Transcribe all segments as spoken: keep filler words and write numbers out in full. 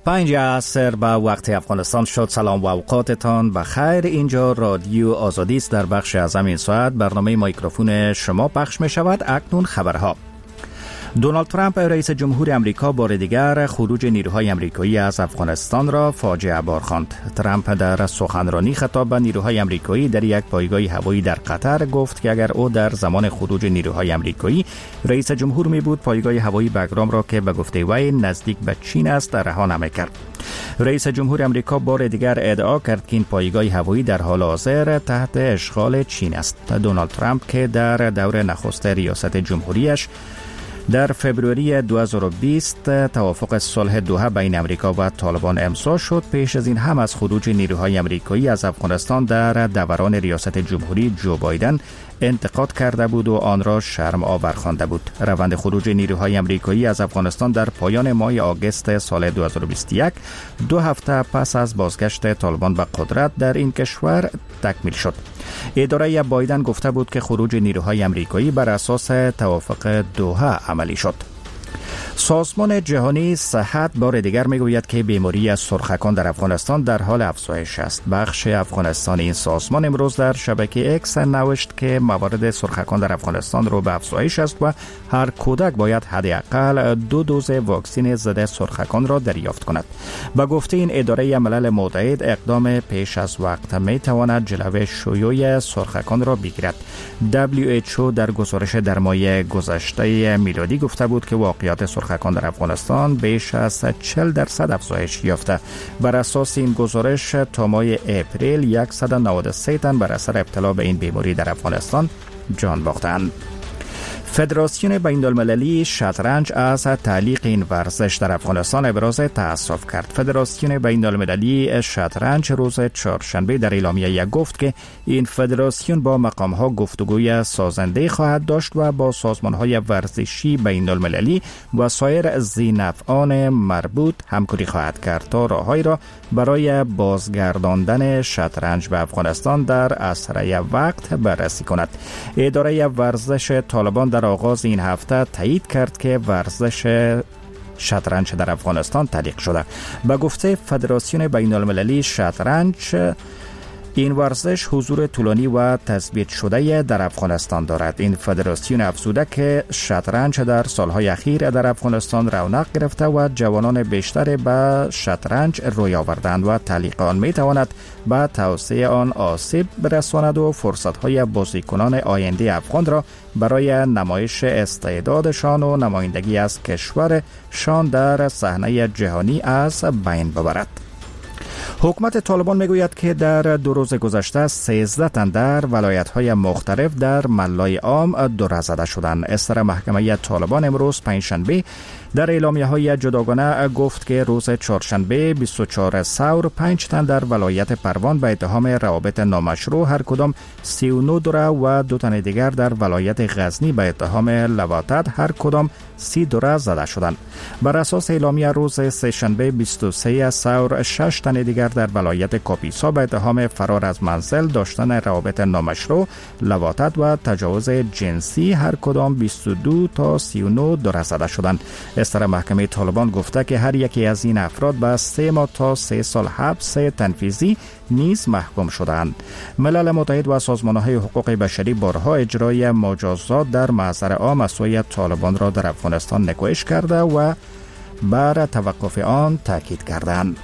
پنج عصر به وقت افغانستان شد. سلام و اوقاتتان بخیر. اینجا رادیو آزادی است. در بخش از این ساعت برنامه میکروفون شما پخش می شود. اکنون خبرها. دونالد ترامپ رئیس جمهور امریکا بار دیگر خروج نیروهای امریکایی از افغانستان را فاجعه بار خواند. ترامپ در سخنرانی خطاب به نیروهای امریکایی در یک پایگاه هوایی در قطر گفت که اگر او در زمان خروج نیروهای امریکایی رئیس جمهور می بود، پایگاه هوایی بگرام را که به گفته وی نزدیک به چین است رها نمی‌کرد. رئیس جمهور امریکا بار دیگر ادعا کرد که این پایگاه هوایی در حال حاضر تحت اشغال چین است. دونالد ترامپ که در دور نخست ریاست جمهوریش در فبروری دو هزار و بیست توافق صلح دوحه بین امریکا و طالبان امضا شد، پیش از این هم از خروج نیروهای امریکایی از افغانستان در دوران ریاست جمهوری جو بایدن انتقاد کرده بود و آن را شرم آور خوانده بود. روند خروج نیروهای امریکایی از افغانستان در پایان ماه آگوست سال دو هزار و بیست و یک، دو هفته پس از بازگشت طالبان به قدرت در این کشور تکمیل شد. اداره بایدن گفته بود که خروج نیروهای امریکایی بر اساس توافق دوحه عملی شد. سازمان جهانی صحت بار دیگر میگوید که بیماری سرخکان در افغانستان در حال افزایش است. بخش افغانستان این سازمان امروز در شبکه اکس نوشت که موارد سرخکان در افغانستان رو به افزایش است و هر کودک باید حداقل دو دوز واکسن ضد سرخکان را دریافت کند. به گفته این اداره ملل متحد، اقدام پیش از وقت می تواند جلوی شیوع سرخکان را بگیرد. دبلیو اچ او در گزارش در ماه گذشته میلادی گفته بود که واقعیات سرخکان در افغانستان بیش از چهل درصد افزایش یافته. بر اساس این گزارش تا ماه اپریل صد و نود و سه تن بر اثر ابتلا به این بیماری در افغانستان جان باختند. فدراسیون بین‌المللی شطرنج از تعلیق این ورزش در افغانستان ابراز تأسف کرد. فدراسیون بین‌المللی شطرنج روز چهارشنبه در اعلامیه گفت که این فدراسیون با مقام‌ها گفتگوی سازنده خواهد داشت و با سازمان‌های ورزشی بین‌المللی و سایر ذی‌نفعان مربوط همکاری خواهد کرد تا راههایی را برای بازگرداندن شطرنج به افغانستان در اسرع وقت بررسی کند. اداره ورزش طالبان در آغاز این هفته تایید کرد که ورزش شطرنج در افغانستان تعلیق شده. به گفته فدراسیون بین‌المللی شطرنج، این ورزش حضور طولانی و تثبیت شده در افغانستان دارد. این فدراسیون افزوده که شطرنج در سالهای اخیر در افغانستان رونق گرفته و جوانان بیشتر به شطرنج روی آوردند و تعلیق آن می تواند به توسعه آن آسیب برساند و فرصت‌های بازیکنان آینده افغان را برای نمایش استعدادشان و نمایندگی از کشورشان در صحنه جهانی از بین ببرد. حکومت طالبان میگوید که در دو روز گذشته سیزده تن در ولایت‌های مختلف در ملای عام دور زده شدند. اصدار محکمه طالبان امروز پنجشنبه در اعلامیه‌های جداگانه گفت که روز چهارشنبه بیست و چهار ثور پنج تن در ولایت پروان به اتهام روابط نامشروع هر کدام سی و نه دوره و دو تن دیگر در ولایت غزنی به اتهام لواطت هر کدام سی دوره زده شدند. بر اساس اعلامیه روز سه‌شنبه بیست و سه ثور شش تن دیگر در ولایت کاپیسا به اتهام فرار از منزل، داشتن روابط نامشروع، لواطت و تجاوز جنسی هر کدام بیست و دو تا سی و نه دوره زده شدند. اصدار محکمه طالبان گفته که هر یکی از این افراد به سه ماه تا سه سال حبس تنفیذی نیز محکوم شدند. ملل متحد و سازمان‌های حقوق بشری بارها اجرای مجازات در محضر عام از سوی طالبان را در افغانستان نکوهش کرده و بر توقف آن تاکید کردند.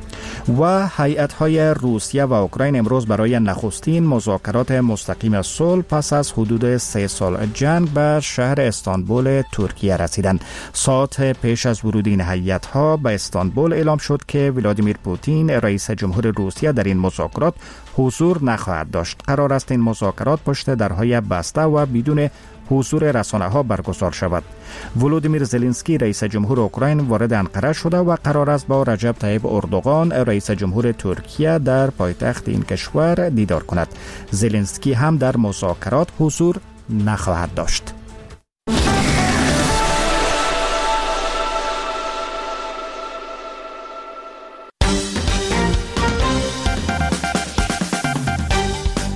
و هیئت‌های روسیه و اوکراین امروز برای نخستین مذاکرات مستقیم صلح پس از حدود سه سال جنگ به شهر استانبول ترکیه رسیدند. ساعت پیش از ورود این هیئت‌ها به استانبول اعلام شد که ولادیمیر پوتین رئیس جمهور روسیه در این مذاکرات حضور نخواهد داشت. قرار است این مذاکرات پشت درهای بسته و بدون حضور رسانه ها برگزار شود. ولودیمیر زلنسکی رئیس جمهور اوکراین وارد انقره شده و قرار است با رجب طیب اردوغان رئیس جمهور ترکیه در پایتخت این کشور دیدار کند. زلنسکی هم در مذاکرات حضور نخواهد داشت.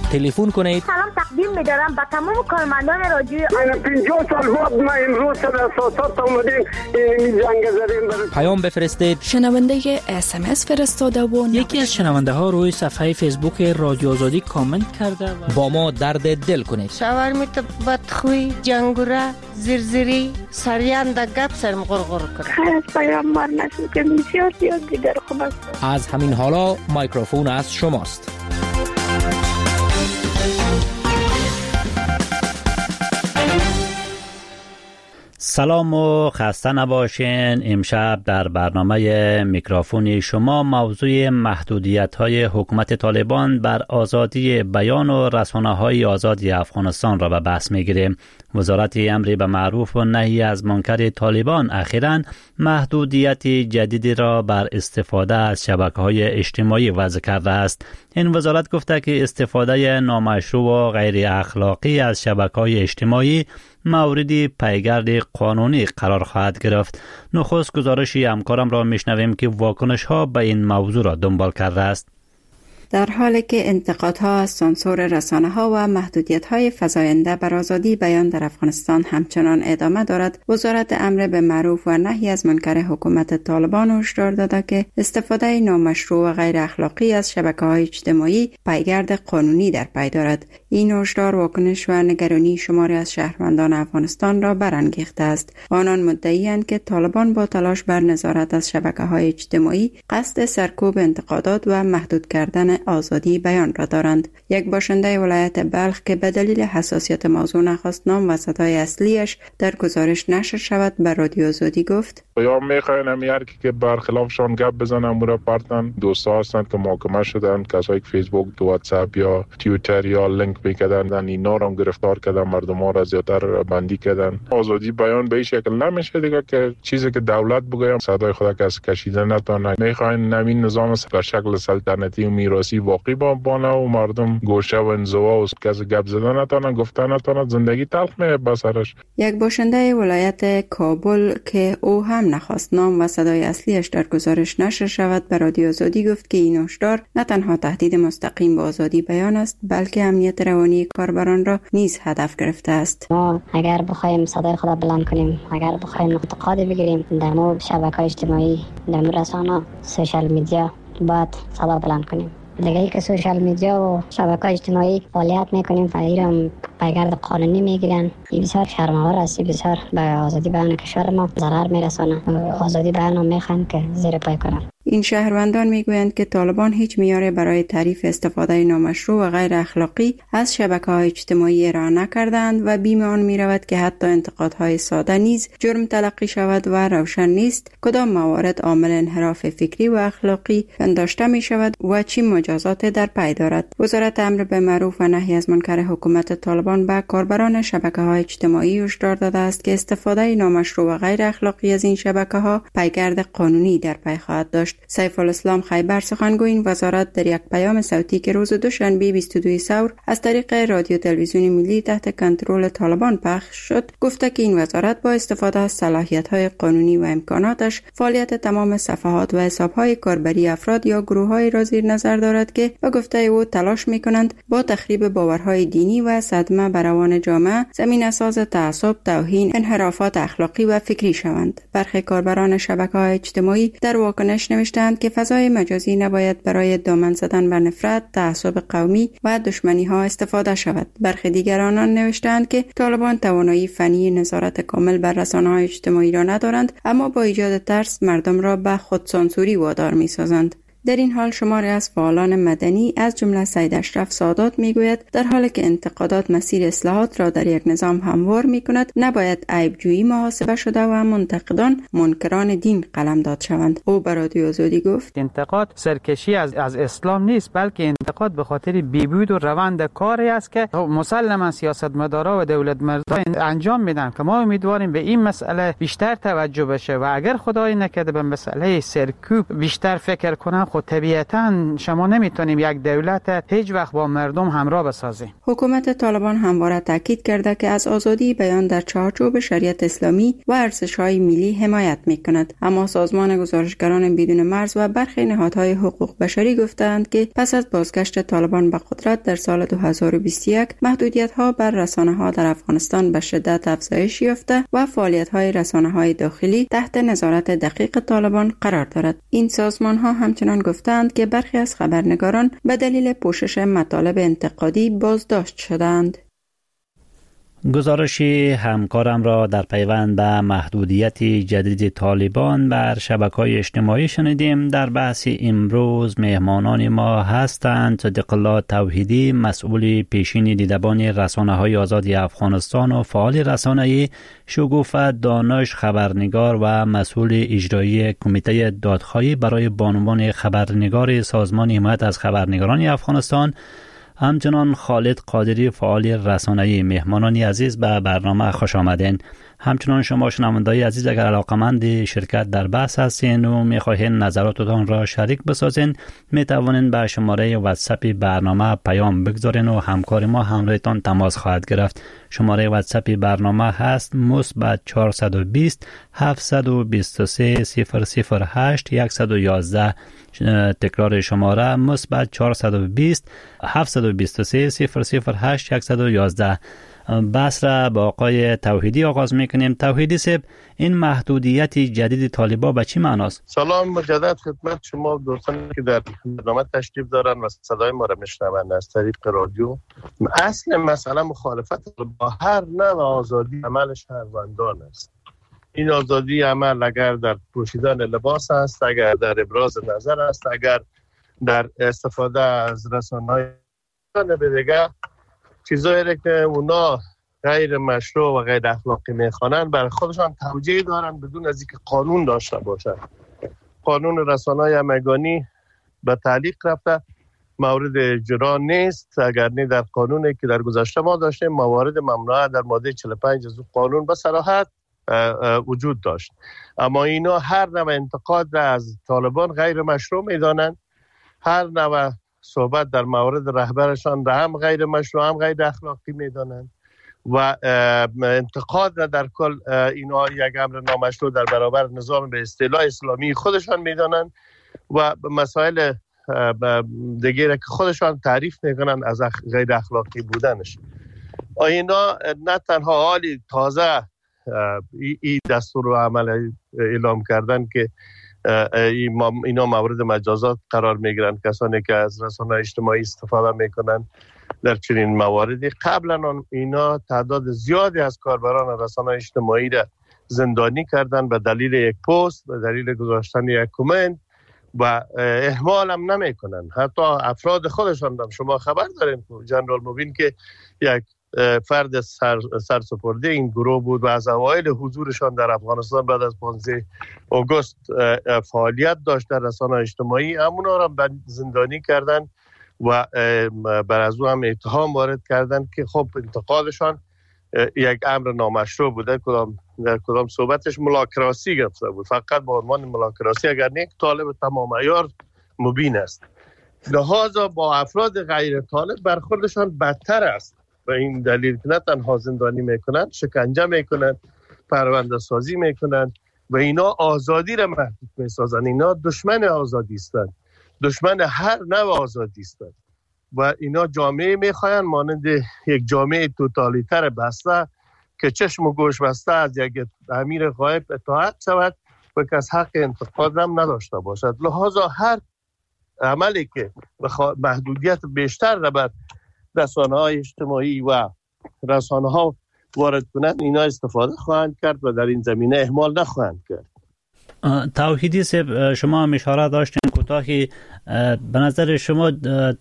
تلفن کنید. سلام تقدیم می‌دارم به تمام کارمندان رادیو. من پنجاه سال بعد ما امروز در اساسات اومدیم این زنگ زدیم. پیام بفرستید. شنونده اس ام اس فرستاده و یکی از شنونده ها روی صفحه فیسبوک رادیو آزادی کامنت کرده و با ما درد دل کنید. شاورمیت بدخوی، جنگوره، زرزری، سریان د گپ سرم غرغر کنه. خیر از پیام مار نشد که بسیار زیاد دیگر خوب است. از همین حالا مایکروفون از شماست. سلام و خسته نباشین. امشب در برنامه میکروفون شما موضوع محدودیت‌های حکومت طالبان بر آزادی بیان و رسانه‌های آزاد افغانستان را به بحث می‌گیریم. وزارت امر به معروف و نهی از منکر طالبان اخیراً محدودیت جدیدی را بر استفاده از شبکه‌های اجتماعی وضع کرده است. این وزارت گفته که استفاده نامشروع و غیر اخلاقی از شبکه‌های اجتماعی موردی پیگرد قانونی قرار خواهد گرفت. نخست گزارش همکارم را میشنویم که واکنش ها به این موضوع را دنبال کرده است. در حالی که انتقادها از سانسور رسانه‌ها و محدودیت‌های فزاینده بر آزادی بیان در افغانستان همچنان ادامه دارد، وزارت امر به معروف و نهی از منکر حکومت طالبان هشدار داده که استفاده نامشروع و غیر اخلاقی از شبکه‌های اجتماعی پیگرد قانونی در پی دارد. این هشدار واکنش و نگرانی شماری از شهروندان افغانستان را برانگیخته است. آنان مدعی‌اند که طالبان با تلاش بر نظارت از شبکه‌های اجتماعی قصد سرکوب انتقادات و محدود کردن آزادی بیان را دارند. یک باشنده ولایت بلخ که به دلیل حساسیت موضوع نخواست نام و صدای اصلیش در گزارش نشر شود به رادیو آزادی گفت: یا میخواین همیار که برخلافشان گپ بزنن مورا پارتن دوستا هستند که محاکمه شدن، کسایی که فیسبوک، واتساپ یا توییتر یا لینک میکردن اینا را گرفتار کردن، مردم ها را زیادتر بندی کردن. آزادی بیان به این شکل نمیشه دیگه که چیزی که دولت بگه صدای خود کس کشیده نتونه. میخواین نمین نظام در شکل سلطنتی و میراثی واقعی بانه و مردم گوشه و انزوا و کس گپ زدن نتونه، گفتن نتونه، زندگی تلخ میه بسرش. یک باشنده ولایت کابل که او هم نخواست نام و صدای اصلیش در گزارش نشر شود به رادیو آزادی گفت که این هشدار نه تنها تهدید مستقیم به آزادی بیان است بلکه امنیت روانی کاربران را نیز هدف گرفته است. ما اگر بخوایم صدای خود بلند کنیم، اگر بخوایم انتقاد بگیریم در مورد شبکه‌های اجتماعی، در مورد رسانه، سوشال میدیا، باید صدا بلند کنیم. دیگه ای که سوشال میدیا و شبکه‌های اجتماعی فعالیت میکنیم فعالیت پیگرد قانونی میگیرن. این بسیار شرم‌آور است، بسیار به آزادی بیان کشور ما ضرر میرسونه. آزادی بیان میخوان که زیر پای کنن. این شهروندان میگویند که طالبان هیچ معیاری برای تعریف استفاده نامشروع و غیر اخلاقی از شبکه‌های اجتماعی ارائه نکردند و بیم آن میرود که حتی انتقادهای ساده نیز جرم تلقی شود و روشن نیست کدام موارد عامل انحراف فکری و اخلاقی پنداشته می شود و چه مجازات در پی دارد. وزارت امر به معروف و نهی از منکر حکومت طالبان به کاربران شبکه‌های اجتماعی هشدار داده است که استفاده نامشروع و غیر اخلاقی از این شبکه‌ها پیگرد قانونی در پی خواهد داشت. سیف الاسلام خیبر سخنگوی این وزارت در یک پیام صوتی که روز دوشنبه بیست و دو ثور از طریق رادیو تلویزیون ملی تحت کنترل طالبان پخش شد گفته که این وزارت با استفاده از صلاحیت‌های قانونی و امکاناتش فعالیت تمام صفحات و حساب‌های کاربری افراد یا گروه‌های را زیر نظر دارد که به گفته او تلاش می‌کنند با تخریب باورهای دینی و صدمه بر روان جامعه زمینه‌ساز تعصب، توهین، انحرافات اخلاقی و فکری شوند. برخی کاربران شبکه‌های اجتماعی در واکنش نوشتند که فضای مجازی نباید برای دامن زدن بر نفرت، تعصب قومی و دشمنی‌ها استفاده شود. برخی دیگران نوشتند که طالبان توانایی فنی نظارت کامل بر رسانه‌های اجتماعی را ندارند اما با ایجاد ترس مردم را به خودسانسوری وادار می‌سازند. در این حال شماری از فعالان مدنی از جمله سید اشرف سادات میگوید در حالی که انتقادات مسیر اصلاحات را در یک نظام هموار میکند نباید عیبجویی محاسبه شده و منتقدان منکران دین قلمداد شوند. او بر رادیو آزادی گفت انتقاد سرکشی از از اسلام نیست بلکه انتقاد به خاطر بیبود و روند کاری است که مسلما سیاستمدارا و دولتمردان انجام میدن که ما امیدواریم به این مسئله بیشتر توجه بشه و اگر خدای نکرده به مسئله سرکوب بیشتر فکر کنن خود طبیعتا شما نمیتونیم یک دولت هیچ وقت با مردم همراه بسازیم. حکومت طالبان همواره تاکید کرده که از آزادی بیان در چارچوب شریعت اسلامی و ارزش‌های ملی حمایت می‌کند، اما سازمان گزارشگران بدون مرز و برخی نهادهای حقوق بشری گفتند که پس از بازگشت طالبان به قدرت در سال دو هزار و بیست و یک محدودیت‌ها بر رسانه‌ها در افغانستان به شدت افزایش یافته و فعالیت‌های رسانه‌های داخلی تحت نظارت دقیق طالبان قرار دارد. این سازمان‌ها همچنان گفتند که برخی از خبرنگاران به دلیل پوشش مطالب انتقادی بازداشت شدند. گزارش همکارم را در پیوند به محدودیت جدید طالبان بر شبکه‌های اجتماعی شنیدیم. در بحث امروز مهمانان ما هستند صدیق الله توحیدی، مسئول پیشین دیدبان رسانه‌های آزاد افغانستان و فعال رسانه‌ای، شگوفه دانش خبرنگار و مسئول اجرایی کمیته دادخواهی برای بانوان خبرنگار سازمان حمایت از خبرنگاران افغانستان، همچنان خالد قادری فعال رسانه‌ای. مهمانان عزیز به برنامه خوش آمدین. همچنان شما شنوندگان عزیز اگر علاقمند شرکت در بحث هستین و می‌خواهید نظراتتان را شریک بسازین، می‌توانید به شماره واتساپ برنامه پیام بگذارین و همکار ما همراهتان تماس خواهد گرفت. شماره واتساپ برنامه هست مثبت چهارصد و بیست هفتصد و بیست و سه صفر صفر هشت صد و یازده. تکرار شماره مثبت چهارصد و بیست هفتصد و بیست و سه صفر صفر هشت صد و یازده. بحث را با آقای توحیدی آغاز میکنیم. توحیدی صاحب، این محدودیت جدید طالبان به چی معناست؟ سلام مجدد خدمت شما دوستانی که در برنامه تشریف دارن و صدای ما را میشنوند از طریق رادیو. اصل مسئله مخالفت با هر نوع آزادی عمل شهروندان است. این آزادی عمل اگر در پوشیدن لباس است، اگر در ابراز نظر است، اگر در استفاده از رسانه‌های به دیگه چیزایی که اونا غیر مشروع و غیر اخلاقی میخوانند برای خودشان توجیه دارن بدون از اینکه قانون داشته باشند. قانون رسانه‌های همگانی به تعلیق رفته، مورد اجرا نیست. اگر نه در قانونی که در گذشته ما داشتیم موارد ممنوعه در ماده چهل و پنج از قانون به صراحت وجود داشت، اما اینا هر نوع انتقاد از طالبان غیر مشروع میدانند. هر نوع صحبت در مورد رهبرشان را هم غیر مشروع هم غیر اخلاقی میدانند و انتقاد را در کل اینا یک امر نامشروع در برابر نظام به اصطلاح اسلامی خودشان میدانند و مسائل دیگه را که خودشان تعریف میکنند از غیر اخلاقی بودنش. اینا نه تنها حالی تازه این دستور و عمل اعلام کردن که اینا مورد مجازات قرار میگیرن کسانی که از رسانه‌های اجتماعی استفاده میکنن در چنین مواردی. قبلا اینا تعداد زیادی از کاربران رسانه‌های اجتماعی را زندانی کردن به دلیل یک پست، به دلیل گذاشتن یک کامنت و اهمال هم نمیکنن. حتی افراد خودشان هم شما خبر دارین جنرال مبین که یک فرد سر سرسپرده این گروه بود و از اوایل حضورشان در افغانستان بعد از پانزده آگوست فعالیت داشت در رسانه‌های اجتماعی، همونا را زندانی کردن و بر از او هم اتهام وارد کردن که خب انتقادشان یک امر نامشروع بوده. کدام در کدام صحبتش ملاکراسی گفته بود، فقط با عنوان ملاکراسی، اگر نه طالب تمام عیار مبین است. لحاظا با افراد غیر طالب برخوردشان بدتر است و این دلیل که نه تنها زندانی میکنن، شکنجه میکنن، پرونده سازی میکنن و اینا آزادی را محدود میسازن. اینا دشمن آزادی هستند، دشمن هر نوع آزادی هستند و اینا جامعه میخواین مانند یک جامعه توتالیتر بسته که چشم و گوش بسته از یک امیر غایب اطاعت شود و کس حق انتقاد هم نداشته باشد. لحاظا هر عملی که محدودیت بیشتر را بر رسانه‌های اجتماعی و رسانه‌ها وارد کنند، اینا استفاده خواهند کرد و در این زمینه اهمال نخواهند کرد. توحیدی صاحب، شما هم اشاره داشتین کوتاهی، به نظر شما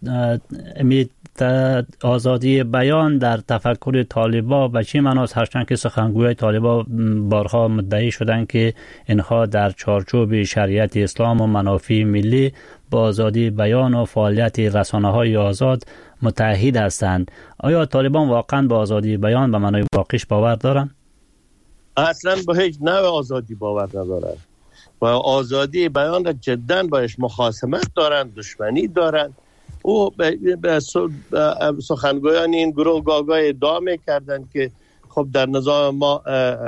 آزادی بیان در تفکر طالبان به چی معناست؟ هرچند که سخنگوی طالبان بارها مدعی شدن که اینها در چارچوب شریعت اسلام و منافع ملی با آزادی بیان و فعالیت رسانه‌های آزاد متحد هستند. آیا طالبان واقعا با آزادی بیان به معنای واقعیش باور دارند؟ اصلا به هیچ نوع آزادی باور ندارند. و آزادی بیان را جدا باش مخاصمت دارند، دشمنی دارند. او به سخنگویان این گروه گاگای ادعا می‌کردند که خب در نظام ما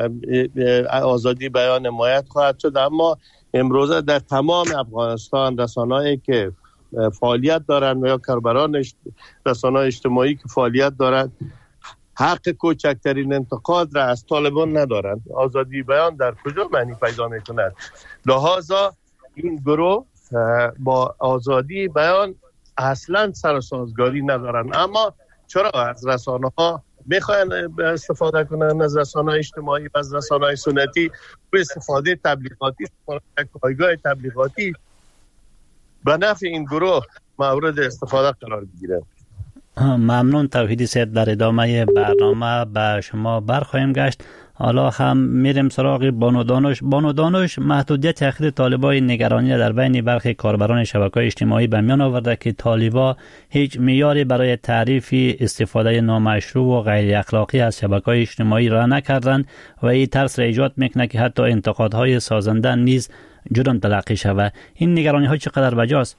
آزادی بیان حمایت خواهد شد، اما امروزه در تمام افغانستان رسانه‌ای که فعالیت دارند و یا کاربران رسانه‌های اجتماعی که فعالیت دارند حق کوچکترین انتقاد را از طالبان ندارند. آزادی بیان در کجا معنی پیدا می‌کند؟ لذا این گروه با آزادی بیان اصلا سر و سازگاری ندارن. اما چرا از رسانه‌ها میخواین استفاده کنن، از رسانه‌های اجتماعی و از رسانه‌های سنتی به استفاده تبلیغاتی، پایگاه تبلیغاتی به نفع این گروه مورد استفاده قرار بگیره. ممنون توحیدی صاحب، در ادامه برنامه به شما برخواهیم گشت. حالا هم میریم سراغ بانو دانش. بانو دانش، محدودیت اخیر طالبای نگرانی در بین برخی کاربران شبکه‌های اجتماعی به میان آورده که طالبا هیچ معیاری برای تعریف استفاده نامشروع و غیر اخلاقی از شبکه‌های اجتماعی را نکردند و این ترس را ایجاد میکنه که حتی انتقادهای سازنده نیز جرم تلقی شود. این نگرانی‌ها چقدر بجاست؟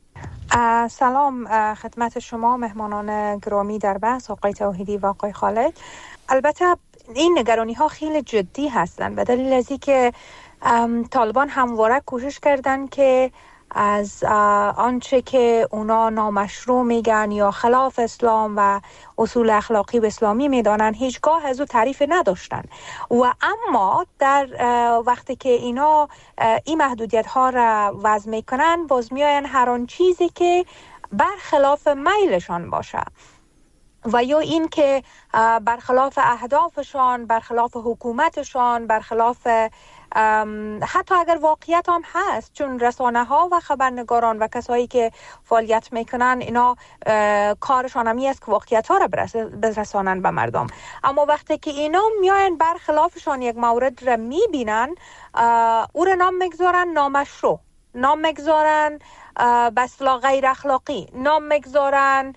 سلام خدمت شما مهمانان گرامی در بحث، آقای توحیدی و آقای خالد. البته این نگرانی ها خیلی جدی هستند به دلیل از اینکه طالبان همواره کوشش کردن که از آنچه که اونا نامشروع میگن یا خلاف اسلام و اصول اخلاقی و اسلامی میدانن هیچگاه از او تعریف نداشتن و اما در وقتی که اینا این محدودیت ها را وضع میکنن باز میاین هر آن چیزی که برخلاف میلشان باشه و یا این که برخلاف اهدافشان، برخلاف حکومتشان، برخلاف حتی اگر واقعیت هم هست، چون رسانه ها و خبرنگاران و کسایی که فعالیت میکنن اینا کارشان همی است که واقعیت ها را برسانن به مردم، اما وقتی که اینا میاین برخلافشان یک مورد را میبینن او را نام میگذارن نامشروع، نام میگذارن به اصطلاح غیر اخلاقی، نام میگذارن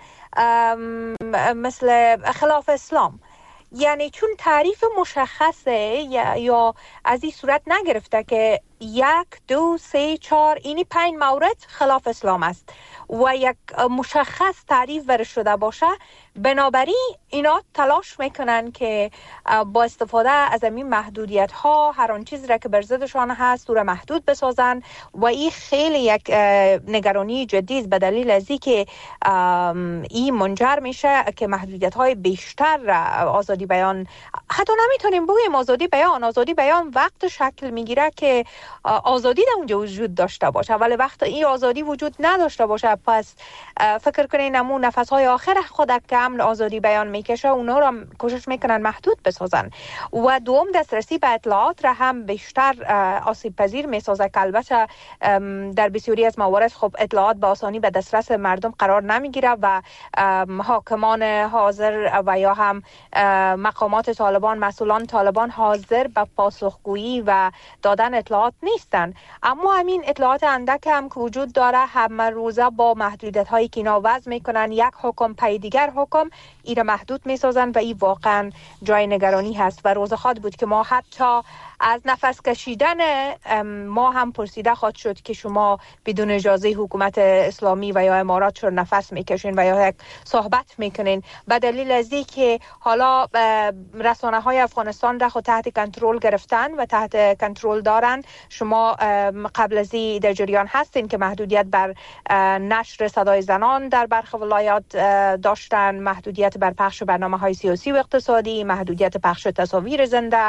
مثل خلاف اسلام. یعنی چون تعریف مشخصه یا, یا از این صورت نگرفته که یک دو سه چهار اینی پنج مورد خلاف اسلام است و یک مشخص تعریف برش شده باشه، بنابراین اینا تلاش میکنن که با استفاده از این محدودیت ها هر آن چیزی را که بر ضدشان هست او را محدود بسازن و این خیلی یک نگرانی جدی است به دلیل از اینکه این منجر میشه که محدودیت های بیشتر آزادی بیان، حتی نمیتونیم بگیم آزادی بیان، آزادی بیان وقت شکل میگیره که آزادی در اونجا وجود داشته باشه، ولی وقت این آزادی وجود نداشته باشه پس فکر کنین نمون نفس های آخر خود که امن آزادی بیان میکشه اونا را کوشش میکنن محدود بسازن و دوم دسترسی به اطلاعات را هم بیشتر آسیب پذیر میسازه که البته در بسیاری از موارد خب اطلاعات به آسانی به دسترس مردم قرار نمیگیره و حاکمان حاضر و یا هم مقامات طالبان، مسئولان طالبان حاضر به پاسخگویی و دادن اطلاعات نیستن، اما همین اطلاعات اندک هم که وجود داره همه روزه با محدودیت هایی که اینا وضع میکنن یک حکم پی دیگر حکم ایره محدود میسازن و این واقعا جای نگرانی هست و روز خواهد بود که ما حتی از نفس کشیدن ما هم پرسیده خواهد شد که شما بدون اجازه حکومت اسلامی و یا امارات چرا نفس میکشین و یا یک صحبت میکنین، به دلیل از این که حالا رسانه های افغانستان را خود تحت کنترل گرفتن و تحت کنترل دارن. شما قبل از این در جریان هستین که محدودیت بر نشر صدای زنان در برخی ولایات داشتن، محدودیت بر پخش برنامه های سیاسی و اقتصادی، محدودیت پخش تصاویر زنده،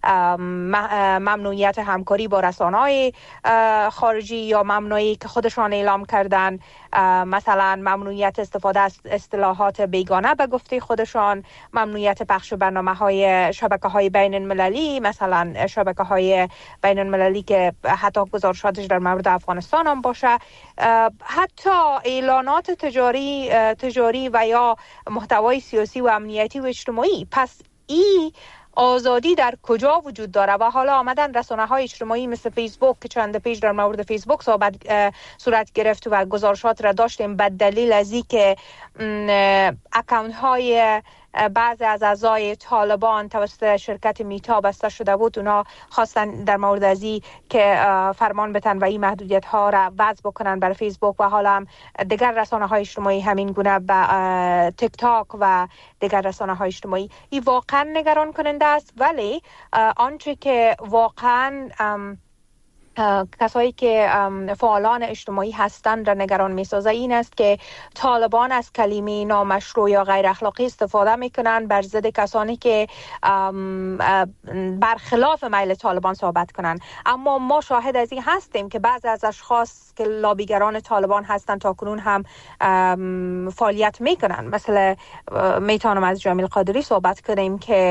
ممنوعیت همکاری با رسانه‌های خارجی یا ممنوعی که خودشان اعلام کردن، مثلا ممنوعیت استفاده از اصطلاحات بیگانه به گفته خودشان، ممنوعیت پخش برنامه‌های شبکه‌های بین المللی، مثلا شبکه‌های بین المللی که حتی گزارشاتش در مورد افغانستان هم باشه، حتی اعلانات تجاری تجاری و یا محتوای سیاسی و امنیتی و اجتماعی. پس این آزادی در کجا وجود داره و حالا آمدن رسانه‌های اجتماعی مثل فیسبوک که چند پیش در مورد فیسبوک صحبت صورت گرفت و گزارشات را داشتیم به دلیل از اینکه اکانت های بعضی از اعضای طالبان توسط شرکت میتا بسته شده بود. اونا خواستن در مورد از این که فرمان بتن و این محدودیت ها را وضع بکنن برای فیسبوک و حالا هم دیگر رسانه های اجتماعی همین گونه به تیک تاک و دیگر رسانه های اجتماعی. این واقعا نگران کننده است، ولی آنچه که واقعا کسایی که فعالان اجتماعی هستند را نگران می‌سازه این است که طالبان از کلمه نامشروع یا غیر اخلاقی استفاده میکنن بر ضد کسانی که برخلاف میل طالبان صحبت کنند. اما ما شاهد از این هستیم که بعضی از اشخاص که لابیگران طالبان هستند تاکنون هم فعالیت میکنن. مثلا میتونم از جمیل قادری صحبت کنیم که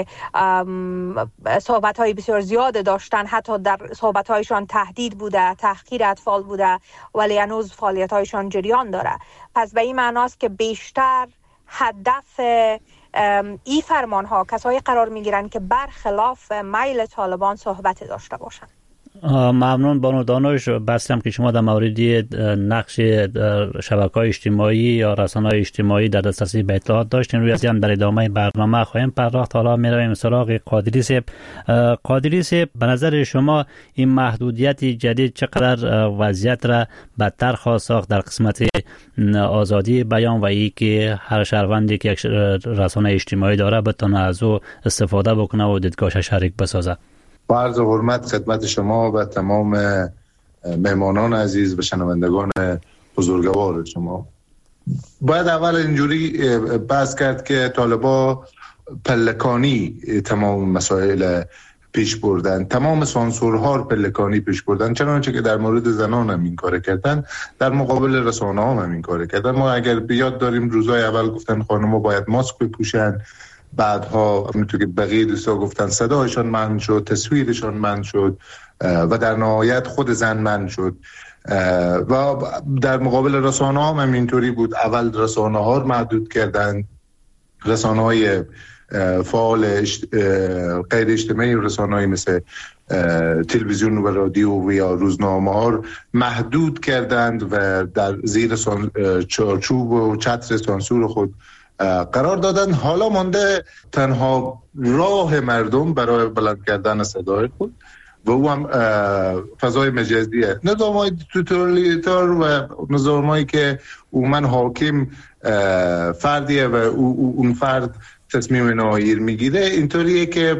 صحبت‌های بسیار زیاد داشتن، حتی در صحبت‌هایشان تهدید بوده، تحقیر اطفال بوده، ولی هنوز فعالیت‌هایشان جریان داره. پس به این معناست که بیشتر هدف این فرمان‌ها کسایی قرار می‌گیرن که برخلاف میل طالبان صحبت داشته باشند. ممنون بانو دانش. بسیارم که شما در مورد نقش شبکه‌های اجتماعی یا رسانه‌های اجتماعی در دسترسی به اطلاعات داشتین، روی از این در ادامه برنامه خواهیم پرداخت. حالا می‌رویم سراغ قادری صاحب. قادری صاحب، به نظر شما این محدودیت جدید چقدر وضعیت را بدتر خواهد ساخت در قسمت آزادی بیان و ای که هر شهروندی که یک رسانه اجتماعی داره بتونه از او استفاده بکنه و دیدگاهش شریک بسازه؟ با عرض حرمت خدمت شما و تمام مهمانان عزیز و شنوندگان بزرگوار شما، باید اول اینجوری بحث کرد که طالبا پلکانی تمام مسائل پیش بردن، تمام سانسورها پلکانی پیش بردن، چنانچه که در مورد زنان هم این کار کردن، در مقابل رسانه هم این کار کردن. ما اگر بیاد داریم روزای اول گفتن خانم‌ها باید ماسک بپوشن، بعدها همونطور که بقیه دوستا گفتن صدایشان منع شد، تصویرشان منع شد و در نهایت خود زن منع شد. و در مقابل رسانه ها هم اینطوری بود. اول رسانه ها رو محدود کردن، رسانه های فعال غیر اجتماعی، رسانه های مثل تلویزیون و رادیو و یا روزنامه ها رو محدود کردند و در زیر چارچوب و چتر سانسور خود قرار دادن. حالا مانده تنها راه مردم برای بلند کردن صدای خود و او هم فضای مجازیه، نظام‌های توتالیتار و نظام‌هایی که عموماً حاکم فردیه و اون فرد تصمیم نهایی میگیره. اینطوریه که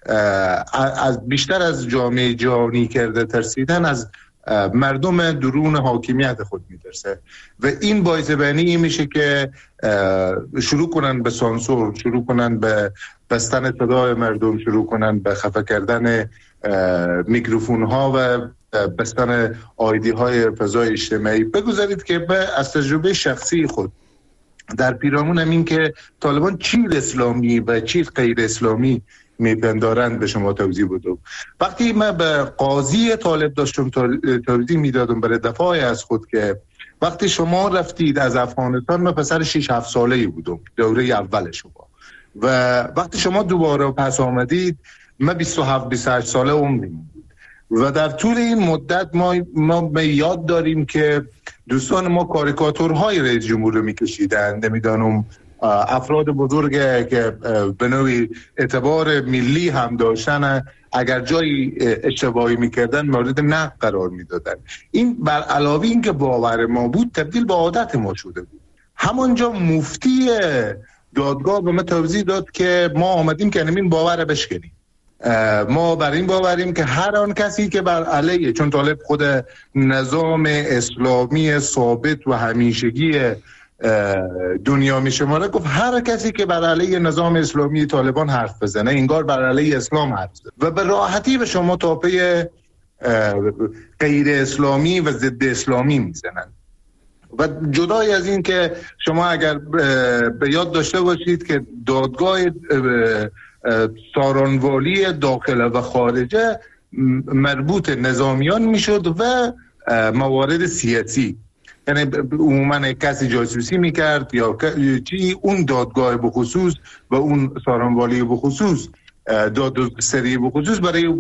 از بیشتر از جامعه جهانی کرده ترسیدن از مردم درون حاکمیت خود میترسه و این باعث بینی میشه که شروع کنن به سانسور، شروع کنن به بستن صدای مردم، شروع کنن به خفه کردن میکروفون ها و بستن آیدی های فضای اجتماعی. بگذارید که به از تجربه شخصی خود در پیرامون این که طالبان چی اسلامی و چی غیر اسلامی میپندارند به شما توضیح بدم. وقتی من به قاضی طالب داشتم توضیح میدادم برای دفاع از خود که وقتی شما رفتید از افغانستان، من پسر شش هفت ساله‌ای بودم دوره اول شما، و وقتی شما دوباره پس آمدید من بیست و هفت بیست و هشت ساله عمرم بود و در طول این مدت ما ما یاد داریم که دوستان ما کاریکاتورهای رئیس جمهور رو میکشیدن، نمیدانم افراد بزرگ که به نوعی اعتبار ملی هم داشتن اگر جایی اشتباهی میکردن مورد نقد قرار میدادن. این بر علاوه این که باور ما بود تبدیل به عادت ما شده بود. همونجا مفتی دادگاه به ما توضیح داد که ما آمدیم که همین باور رو بشکنیم. ما بر این باوریم که هر آن کسی که بر علیه، چون طالب خود نظام اسلامی ثابت و همیشگی دنیا میشماره، گفت هر کسی که بر علیه نظام اسلامی طالبان حرف بزنه انگار بر علیه اسلام حرف بزنه و به راحتی به شما تاپه غیر اسلامی و ضد اسلامی میزنن. و جدای از این که شما اگر به یاد داشته باشید که دادگاه سارانوالی داخله و خارجه مربوط نظامیان میشد و موارد سیاسی، یعنی عموما کسی جاسوسی میکرد یا چی، اون دادگاه بخصوص و اون سارانوالی بخصوص دادگستری به خصوص برای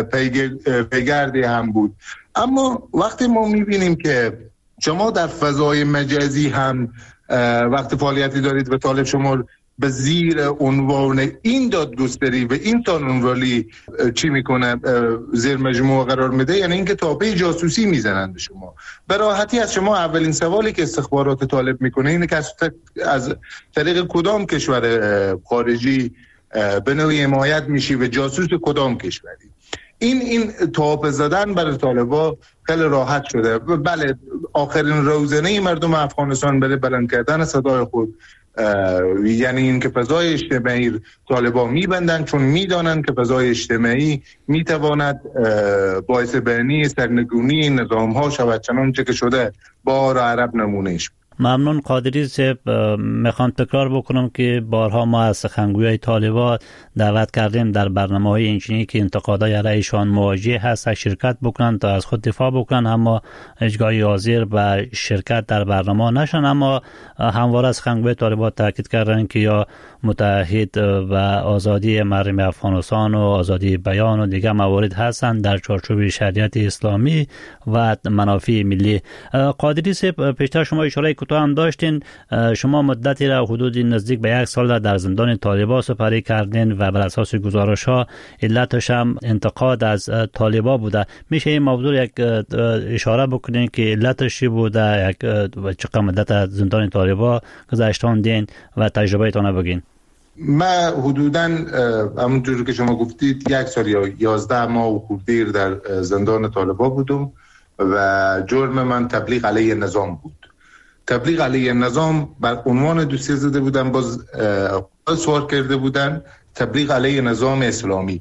پیگرد هم بود. اما وقتی ما میبینیم که شما در فضای مجازی هم وقتی فعالیتی دارید و طالب شما به زیر عنوان این دادگستری و این قانون‌ولی چی میکنه زیر مجموعه قرار میده، یعنی اینکه تاپه جاسوسی میزنند به شما. به راحتی از شما اولین سوالی که استخبارات طالب میکنه اینه که از طریق کدام کشور خارجی به نوعی حمایت میشی و جاسوس کدام کشوری. این این تاپ زدن برای طالبا خیلی راحت شده. بله، آخرین روزنه مردم افغانستان برای بلند کردن صدای خود، یعنی این که فضای اجتماعی طالبان میبندن، چون میدانن که فضای اجتماعی میتواند باعث بینی سرنگونی نظام ها شود، چنانچه که شده بار عرب نمونهش. ممنون قادری صاحب. میخوام تکرار بکنم که بارها ما از سخنگوی طالبان دعوت کردیم در برنامه‌های اینچنینی که انتقادهای علیهشان مواجه هست شرکت بکنن تا از خود دفاع بکنن، اما هیچگاهی حاضر به شرکت در برنامه نشن. اما همواره از سخنگوی طالبان تاکید کردن که یا متحد و آزادی مردم افغانستان و آزادی بیان و دیگر موارد هستند در چارچوب شریعت اسلامی و منافع ملی. قادری صاحب، پیشتر شما اشاره کوتاه هم داشتین، شما مدتی را حدود نزدیک به یک سال در زندان طالبان سپری کردین و بر اساس گزارش‌ها علتش هم انتقاد از طالبان بوده. میشه این موضوع یک اشاره بکنین که علتش چی بوده، یک چقدر مدت از زندان طالبان گذشتاندین و تجربه‌تان بگین؟ من حدوداً همونجوری که شما گفتید یک سال یا یازده ماه و خورده در زندان طالبان بودم و جرم من تبلیغ علیه نظام بود. تبلیغ علیه نظام بر عنوان دوسیه زده بودن، باز سوار کرده بودن تبلیغ علیه نظام اسلامی.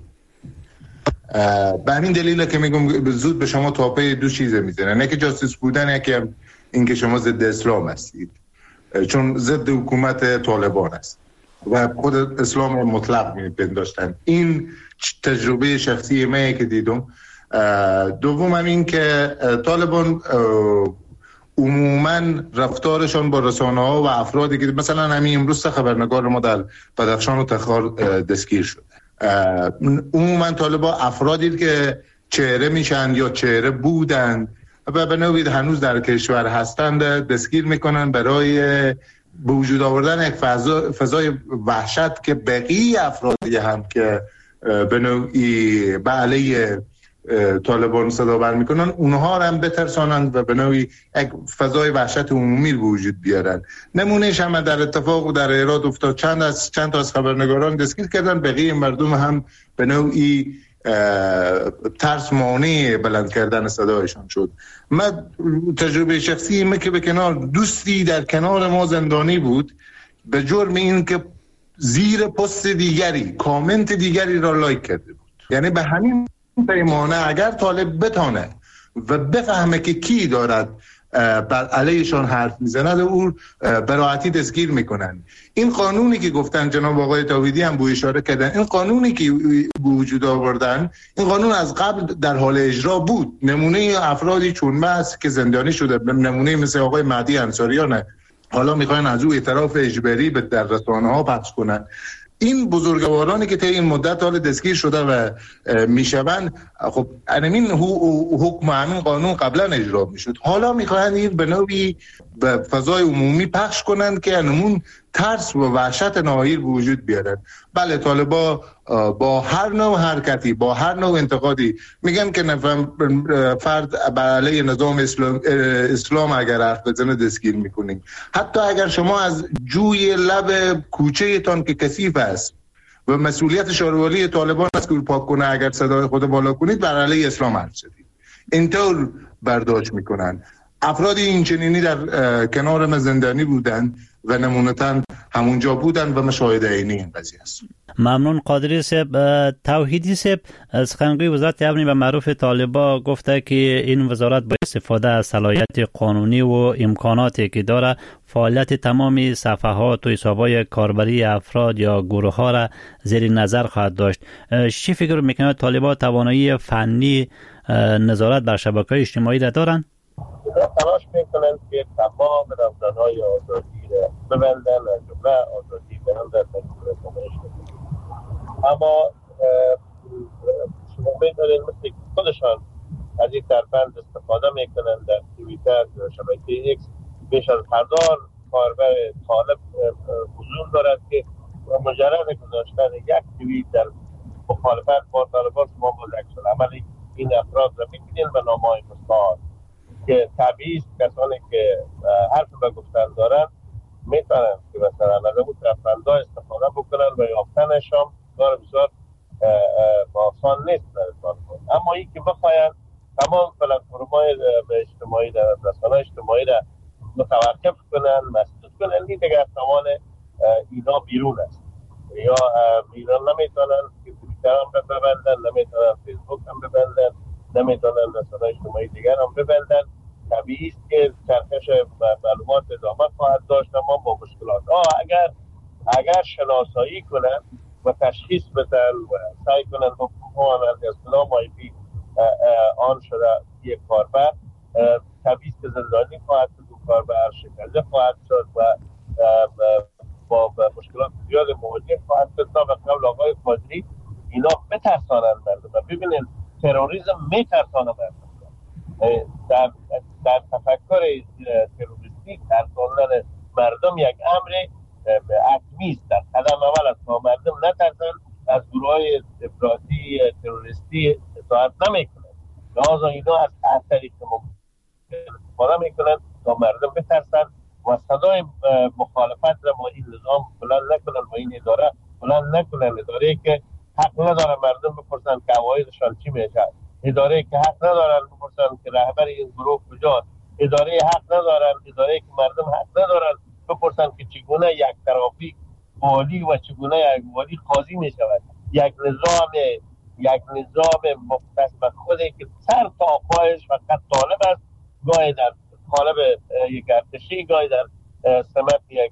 به همین دلیل که میگم زود به شما تاپه دو چیزه میزنن، نه که جاسوس بودن، یکی این که شما ضد اسلام هستید، چون ضد حکومت طالبان است و خود اسلام مطلق میپنداشتن. این تجربه شخصی من که دیدم. دوم هم این که طالبان عموما رفتارشان با رسانه ها و افرادی که مثلا همین امروز خبرنگار ما در بدخشان و تخار دستگیر شده، عموما طالبان افرادی که چهره میشن یا چهره بودند و به نوعی هنوز در کشور هستند دستگیر میکنن برای به وجود آوردن یک فضا، فضای وحشت که بقیه افرادی هم که به نوعی به علیه طالبان صدا بر میکنن اونها هم بترسانند و به نوعی یک فضای وحشت عمومی رو وجود بیارن. نمونهش هم در اتفاق و در ایراد افتاد، چند از چند تا از خبرنگاران دستگیر کردن، بقیه مردم هم به نوعی ترس مانع بلند کردن صدایشان شد. من تجربه شخصی من که به کنار دوستی در کنار ما زندانی بود به جرم این که زیر پست دیگری کامنت دیگری را لایک کرده بود. یعنی به همین پیمانه اگر طالب بتانه و بفهمه که کی دارد بر علیهشان حرف میزند او براحتی دستگیر میکنن. این قانونی که گفتن جناب آقای تاویدی هم بو اشاره کردن، این قانونی که وجود آوردن، این قانون از قبل در حال اجرا بود. نمونه افرادی چون ماست که زندانی شده، نمونه مثل آقای مهدی انصاریان، حالا میخواین از او اعتراف اجباری به در رسانه ها پخش کنن. این بزرگوارانی که طی این مدت حال دستگیر شده و میشوند، خب همین حکم همین قانون قبلا اجرا میشد، حالا میخواهند این به نوعی به فضای عمومی پخش کنند که همون ترس و وحشت ناهیر به وجود بیارن. بله، طالبا با هر نوع حرکتی، با هر نوع انتقادی میگن که نفهم فرد بر علیه نظام اسلام, اسلام اگر حرف بزنه دستگیر میکنیم. حتی اگر شما از جوی لب کوچه تان که کثیف است و مسئولیت شاروالی طالبان است که پاک کنه، اگر صدای خود بالا کنید بر علیه اسلام حرف زدید، اینطور برداشت میکنن. افرادی این چنینی در کنار من زندانی بودن و نمونتاً همونجا بودن و مشاهده عینی این قضیه است. ممنون قادری صاحب. توحیدی صاحب، سخنگوی وزارت امن و معروف طالبان گفته که این وزارت با استفاده از صلاحیت قانونی و امکاناتی که داره فعالیت تمامی صفحات و حساب‌های کاربری افراد یا گروه ها را زیر نظر خواهد داشت. چی فکر میکنید طالبان توانایی فنی نظارت بر شبکه‌های اجتماعی را دارند؟ تلاش میکنند که تمام رمزانهای آزادی را ببندن، از جمله آزادی بیان در مجموعه کنش. اما شما می‌دونید مثل خودشان از این ترفند استفاده میکنن. در توییتر یا شبکه ایکس بیش از هزار کاربر طالب حضور دارد که مجرد گذاشتن یک توییت در مخالفت با طالبان شما با عکس العمل این افراد را می‌بینید به نامه‌های مستعار که طبیعی است کسانی که حرف به گفتن دارن میتونن که مثلا از اون ترفندها استفاده بکنن و یافتنشان کار بسیار آسان نیست در طالبان. اما این که بخواین تمام پلتفرم‌های اجتماعی در رسانه‌های اجتماعی را متوقف کنن، مسدود کنن، این دیگه از توان اینا بیرون است. یا اینا نمیتونن که توییتر هم ببندن، نمیتونن فیسبوک هم ببندن، نمیتونن رسانه‌های اجتماعی دیگر هم ببندن. طبیعی است که چرخش معلومات ادامه خواهد داشت، اما با مشکلات. آه اگر اگر شناسایی کنن و تشخیص بدن و سعی کنن بفهمند از کدام آی پی آن شده یک کاربر، طبیعی است که زندانی خواهد شد، کاربر شکنجه خواهد شد و با مشکلات زیاد مواجه خواهد شد. تا به قول آقای قادری اینا بترسانند مردم. و ببینید تروریسم میترسانه مردم. در در تفکر تروریستی ترساندن مردم یک امر حتمی است. در قدم اول است تا مردم نترسن از گروه‌های افراطی تروریستی اطاعت نمیکنند. لذا اینا از هر طریق استفاده میکنند تا مردم بترسن و صدای مخالفت را با این نظام بلند نکنن و این اداره بلند نکنن. اداره که حق نداره مردم بپرسن که عوایدشان چی میشه، اداره که حق ندارن بپرسن که رهبر این گروه کجاست، اداره حق ندارن، اداره که مردم حق ندارن بپرسن که چگونه یک طرفی والی و چگونه یک والی قاضی می شود. یک نظام یک نظام مختص به خودی که سر تا پایش فقط طالب است، گاهی در قالب یک ارتشی، گاهی در سمت یک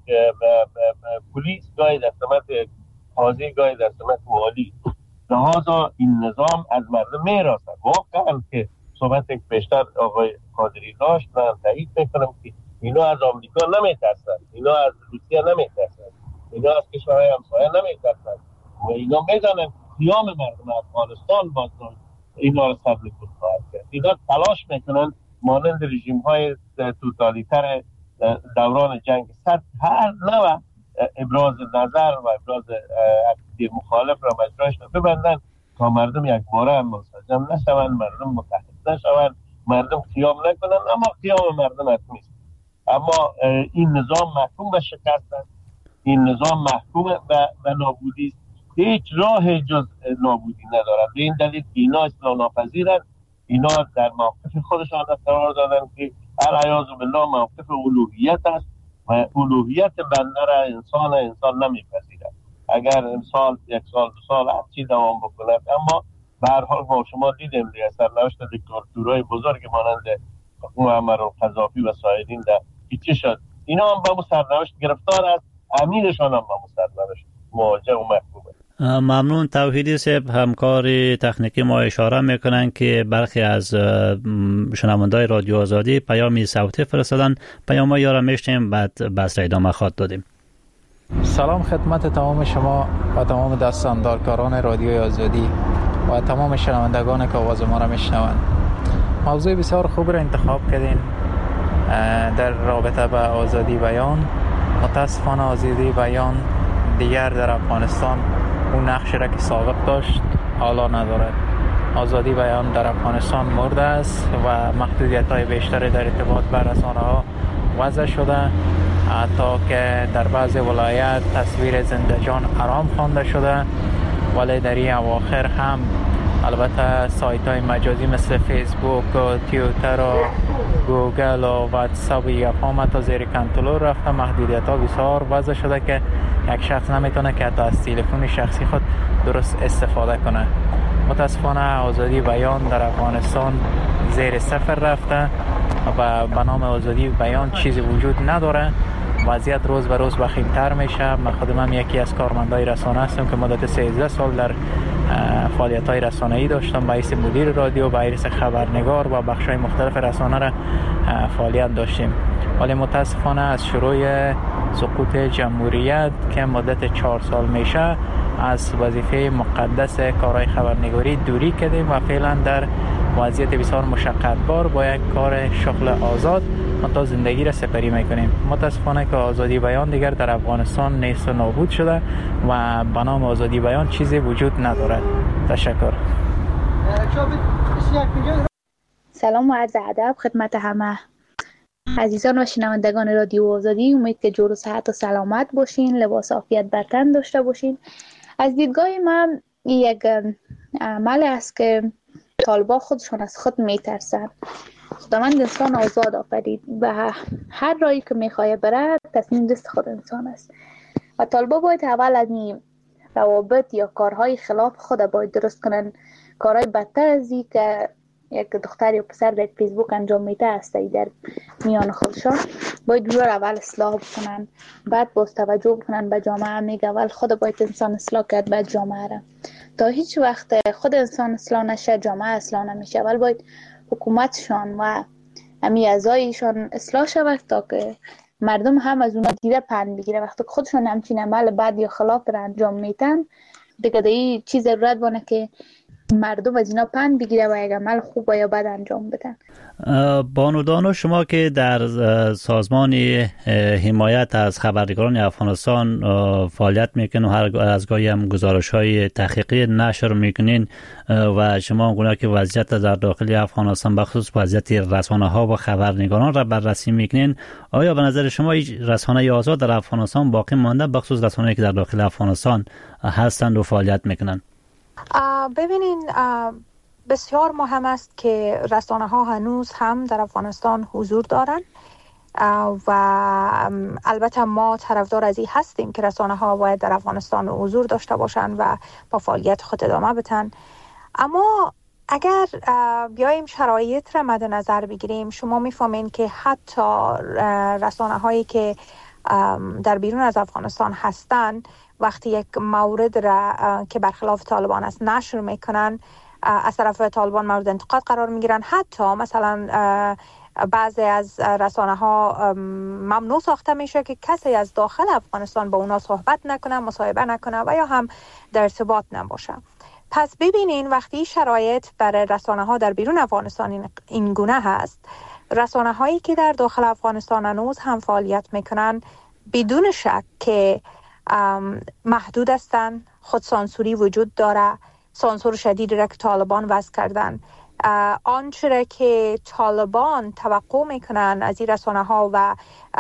پلیس، گاهی در سمت یک قاضی، گاهی در سمت والی. لحاظا این نظام از مردم میراسد. واقعا که صحبت یک بیشتر آقای قادری داشت، من تایید میکنم که اینا از آمریکا نمیترسن، اینا از روسیه نمیترسن، اینا از کشورهای همسایه نمیترسن و اینا میدانن قیام مردم افغانستان باز اینا را صبر کنند خواهد کرد. اینا تلاش میکنن مانند رژیم های توتالیتر دوران جنگ سرد هر نوع ابراز نظر و ابراز عقیده مخالف را مجراش ببندن تا مردم یک باره هم منسجم نشوند، مردم متحد نشوند، مردم قیام نکنن. اما قیام مردم حتمی است. اما این نظام محکوم به شکست است، این نظام محکوم به نابودی است، هیچ راه جز نابودی ندارد. به این دلیل اینا اصلاح ناپذیرند. اینا در موقف خودشان قرار دادن که العیاذ بالله موقف الوهیت است و الوهیت بنده را انسان انسان نمیپذیرد. اگر انسان یک سال دو سال هر چی دوام بکند، اما به هر حال با شما دیدیم دیگه سرنوشت دیکتاتورهای بزرگ مانند معمر القذافی و سایرین در چی شد. اینا هم با سرنوشت گرفتار است، امیرشان هم با سرنوشت مواجه و محکومه. ممنون. توحیدی صاحب، همکار تکنیکی ما اشاره میکنن که برخی از شنوندای رادیو آزادی پیامی صوتی فرستادن. پیام ها را میشنیم بعد بحث را ادامه خواهد دادیم. سلام خدمت تمام شما و تمام دستاندارکاران رادیوی آزادی و تمام شنوندگان که آواز ما را میشنوند. موضوع بسیار خوب را انتخاب کردین در رابطه با آزادی بیان. متاسفانه آزادی بیان دیگر در افغانستان اون نقشی را که سابق داشت حالا ندارد. آزادی بیان در افغانستان مرده است و محدودیت‌های بیشتری در ارتباط با رسانه‌ها وضع شده، حتی که در بعض ولایت تصویر زنده جان حرام خوانده شده. ولی در این اواخر هم البته سایت‌های مجازی مثل فیسبوک و توییتر و گوگل و واتساپ یافام تا زیر کنترل رفته. محدودیت‌ها بسیار وضع شده که یک شخص نمیتونه که حتی از تلفن شخصی خود درست استفاده کنه. متاسفانه آزادی بیان در افغانستان زیر صفر رفته و به نام آزادی بیان چیزی وجود نداره. وضعیت روز به روز وخیم‌تر میشه. من خودم یکی از کارمندای رسانه هستم که مدت سیزده سال در فعالیت‌های رسانه‌ای داشتم. به حیث مدیر رادیو، به حیث خبرنگار و بخش‌های مختلف رسانه را فعالیت داشتیم. ولی متاسفانه از شروع سقوط جمهوریت که مدت چهار سال میشه از وظیفه مقدس کارهای خبرنگاری دوری کردیم و فعلا در وضعیت بسیار مشقتبار با یک کار شغل آزاد تا زندگی را سپری میکنیم. متاسفانه که آزادی بیان دیگر در افغانستان نیست و نابود شده و به نام آزادی بیان چیزی وجود ندارد. تشکر. سلام و عرض ادب خدمت همه عزیزان و شنوندگان رادیو آزادی. امید که جور و صحت و سلامت باشین، لباس عافیت بر تن داشته باشین. از دیدگاه من یک عمل است که طالبان خودشون از خود میترسن. خداوند انسان آزاد آفرید و هر راهی که میخواه بره تصمیم دست خود انسان است و طالبان باید اول از این روابط یا کارهای خلاف خود باید درست کنن. کارهای بدتر از این که یک دختر یا پسر در فیسبوک انجام میده است در میان خودشان باید رو اول اصلاح بکنن، بعد باز توجه بکنن به جامعه. میگه اول خود باید انسان اصلاح کرد بعد جامعه را. تا هیچ وقت خود انسان اصلاح نشه جامعه اصلاح نمیشه. اول باید حکومتشان و امی اعضایشان اصلاح شود تا که مردم هم از اونا دیده پند بگیره. وقتی خودشان همچین عمل بد یا خلاف را انجام میتن دیگه دی چیز ضرورت بانه که مردم از اینا پند بگیره و یک عمل خوب یا بد انجام بدن. بانو دانو، شما که در سازمان حمایت از خبرنگاران افغانستان فعالیت میکنین و هر از گاهی هم گزارش‌های تحقیقی نشر میکنین و شما گونه که وضعیت در داخل افغانستان بخصوص وضعیت رسانه‌ها و خبرنگاران را بررسی میکنین، آیا به نظر شما رسانه آزاد در افغانستان باقی مانده بخصوص رسانه‌ای که در داخل افغانستان هستند و فعالیت میکنن؟ ببینین بسیار مهم است که رسانه ها هنوز هم در افغانستان حضور دارند و البته ما طرفدار از این هستیم که رسانه ها باید در افغانستان حضور داشته باشند و با فعالیت خود ادامه بدن. اما اگر بیایم شرایط را مد نظر بگیریم، شما میفهمین که حتی رسانه هایی که در بیرون از افغانستان هستند وقتی یک مورد را که برخلاف طالبان است نشر میکنن از طرف طالبان مورد انتقاد قرار میگیرن. حتی مثلا بعضی از رسانه ها ممنوع ساخته میشه که کسی از داخل افغانستان با اونا صحبت نکنه، مصاحبه نکنه و یا هم در ارتباط نباشه. پس ببینین وقتی شرایط برای رسانه ها در بیرون افغانستان این گونه هست، رسانه هایی که در داخل افغانستان هنوز هم فعالیت میکنن بدون شک که محدود هستند. خود سانسوری وجود داره، سانسور شدیدی را که طالبان وضع کردن. آنچه را که طالبان توقع میکنن از این رسانه ها و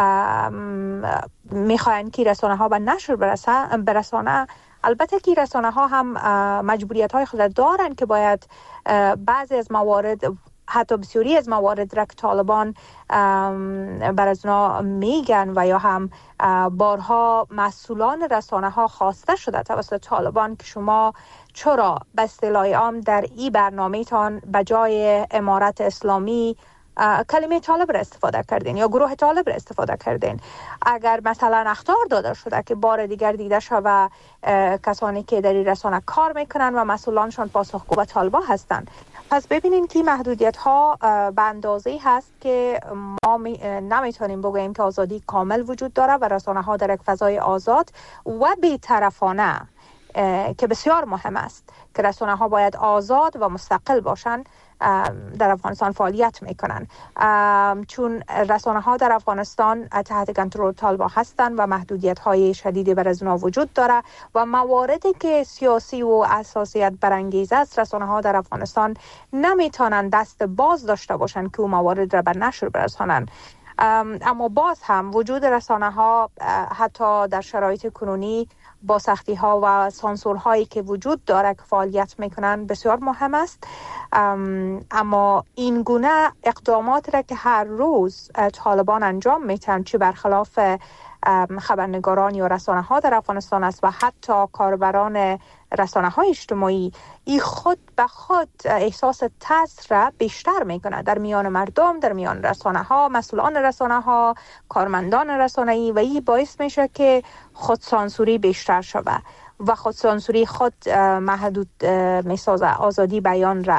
میخواین که رسانه ها به نشر برسانه، البته که رسانه ها هم مجبوریت های خود دارن که باید بعضی از موارد، حتی بسیاری از موارد را که طالبان بر از اونا میگن و یا هم بارها مسئولان رسانه ها خواسته شده توسط طالبان که شما چرا به اصطلاح عام در این برنامه تان به جای امارت اسلامی کلمه طالب را استفاده کردین یا گروه طالب را استفاده کردین. اگر مثلا اخطار داده شده که بار دیگر دیده شده کسانی که در این رسانه کار میکنن و مسئولانشان پاسخگو به طالبان هستند. پس ببینین که محدودیت ها به اندازه‌ای هست که ما نمیتونیم بگوییم که آزادی کامل وجود داره و رسانه ها در یک فضای آزاد و بی‌طرفانه که بسیار مهم است که رسانه ها باید آزاد و مستقل باشن در افغانستان فعالیت میکنن، چون رسانه ها در افغانستان تحت کنترل طالبان هستند و محدودیت های شدیدی بر از اونها وجود داره و مواردی که سیاسی و اساسیت برانگیز است رسانه ها در افغانستان نمیتونن دست باز داشته باشن که اون موارد را به نشر برسانن. اما باز هم وجود رسانه ها حتی در شرایط کنونی با سختی ها و سانسور هایی که وجود داره که فعالیت میکنن بسیار مهم است. اما این گونه اقدامات را که هر روز طالبان انجام میتن، چه برخلاف خبرنگاران یا رسانه ها در افغانستان است و حتی کاربران رسانه های اجتماعی، این خود به خود احساس ترس را بیشتر میکنه در میان مردم، در میان رسانه ها، مسئولان رسانه ها، کارمندان رسانه ای، و این باعث میشه که خود سانسوری بیشتر شود و خود سانسوری خود محدود میسازه آزادی بیان را.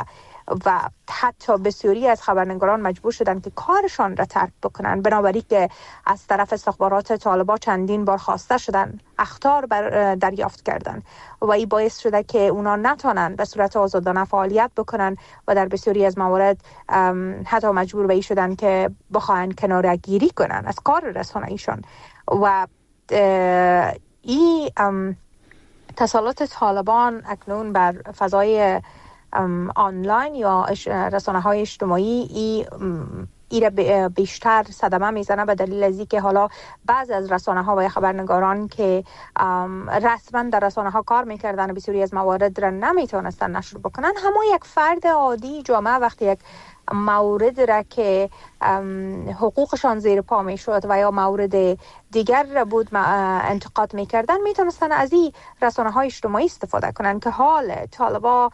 و حتی بسیاری از خبرنگاران مجبور شدن که کارشان را ترک بکنن، بنابراین که از طرف استخبارات طالبان چندین بار خواسته شدن، اخطار بر دریافت کردن و این باعث شده که اونا نتونن به صورت آزادانه فعالیت بکنن و در بسیاری از موارد حتی مجبور به این شدن که بخواهن کناره‌گیری کنن از کار رسانه‌ایشان. و این تسلط طالبان اکنون بر فضای آنلاین یا رسانه‌های اجتماعی ای ایره بیشتر صدمه میزنه به دلیل از اینکه حالا بعضی از رسانه‌ها و خبرنگاران که رسما در رسانه‌ها کار میکردن و بسیاری از موارد را نمیتونستن نشر بکنن، همه یک فرد عادی جامعه وقتی یک مورد را که حقوقشان زیر پا می شد و یا مورد دیگر را بود انتقاد می کردن میتونستن از این رسانه های اجتماعی استفاده کنن که حال طالبا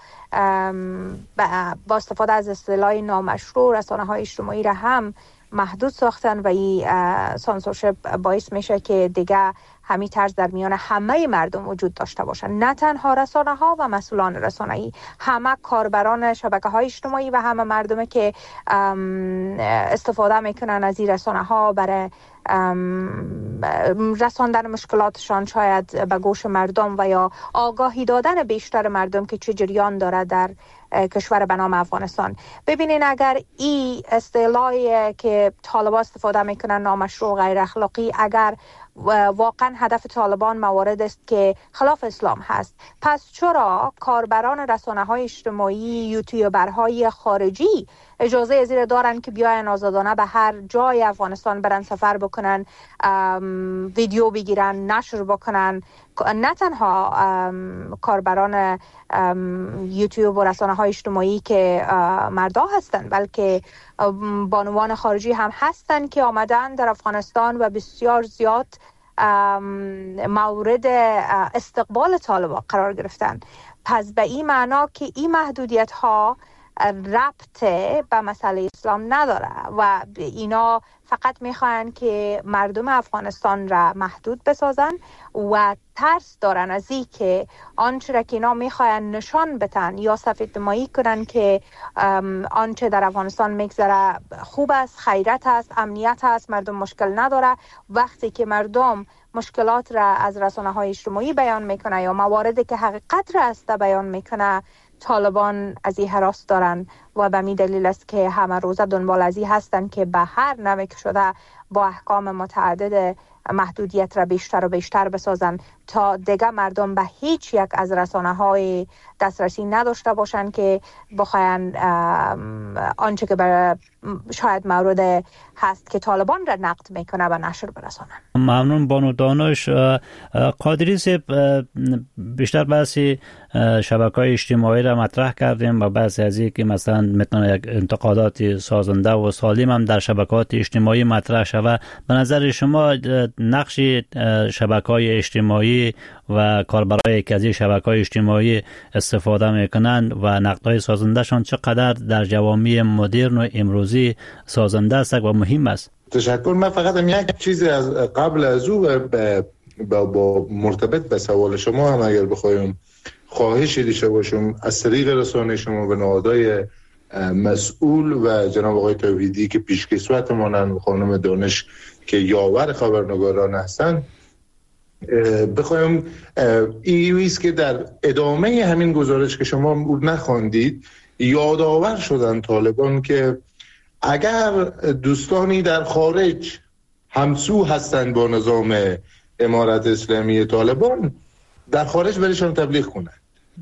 با استفاده از اصطلاح نامشروع رسانه های اجتماعی را هم محدود ساختن و این سانسورشپ باعث میشه که دیگه همین طرز در میان همه مردم وجود داشته باشن، نه تنها رسانه ها و مسئولان رسانه‌ای، همه کاربران شبکه های اجتماعی و همه مردمی که استفاده میکنن از این رسانه ها برای رساندن مشکلاتشان شاید به گوش مردم و یا آگاهی دادن بیشتر مردم که چه جریان داره در کشور به نام افغانستان. ببینین اگر این اصطلاحی که طالبان استفاده میکنن نامشروع غیر اخلاقی اگر واقعا هدف طالبان موارد است که خلاف اسلام هست، پس چرا کاربران رسانه‌های اجتماعی یوتیوبرهای خارجی اجازه زیر دارن که بیاین آزادانه به هر جای افغانستان برن سفر بکنن، ویدیو بگیرن، نشر بکنن؟ نه تنها کاربران یوتیوب و رسانه‌های اجتماعی که مردا هستن، بلکه بانوان خارجی هم هستن که آمدن در افغانستان و بسیار زیاد مورد استقبال طالبان قرار گرفتن. پس به این معنا که این محدودیت ها ربط به مسئله اسلام نداره و اینا فقط میخواین که مردم افغانستان را محدود بسازن و ترس دارن از این که آنچه را که اینا میخواین نشان بتن یا سفیدنمایی کنن که آنچه در افغانستان میگذره خوب است، خیرت است، امنیت است، مردم مشکل نداره. وقتی که مردم مشکلات را از رسانه های اجتماعی بیان میکنه یا مواردی که حقیقت را است بیان میکنه، طالبان از این هراس دارن و به می دلیل است که همه روزه دنبال از این هستن که به هر نوع که شده با احکام متعدد محدودیت را بیشتر و بیشتر بسازن تا دیگه مردم به هیچ یک از رسانه های دسترسی نداشته باشن که بخواین آنچه که بر شاید مورد هست که طالبان را نقد میکنه و نشر برسانن. ممنون بانو دانش. قادری صاحب، بیشتر بحثی شبکه‌های اجتماعی را مطرح کردیم و بحث از این که مثلا میتونه یک انتقادات سازنده و سالم هم در شبکه‌های اجتماعی مطرح شود. به نظر شما نقش شبکه‌های اجتماعی و کاربرای که از این شبکه‌های اجتماعی استفاده میکنند و نقدهای سازندهشان چقدر در جوامع مدرن و امروزی سازنده است و مهم است؟ تشکر. من فقط هم یک چیزی از قبل از او با, با, با مرتبط به سوال شما هم اگر بخوایم خواهشی داشته باشم از طریق رسانه شما به نهادهای مسئول و جناب آقای توحیدی که پیشکسوت مانند، خانم دانش که یاور خبرنگاران هستند، بخوایم ایویست که در ادامه همین گزارش که شما نخواندید یادآور شدن طالبان که اگر دوستانی در خارج همسو هستند با نظام امارت اسلامی طالبان در خارج برشان تبلیغ کنند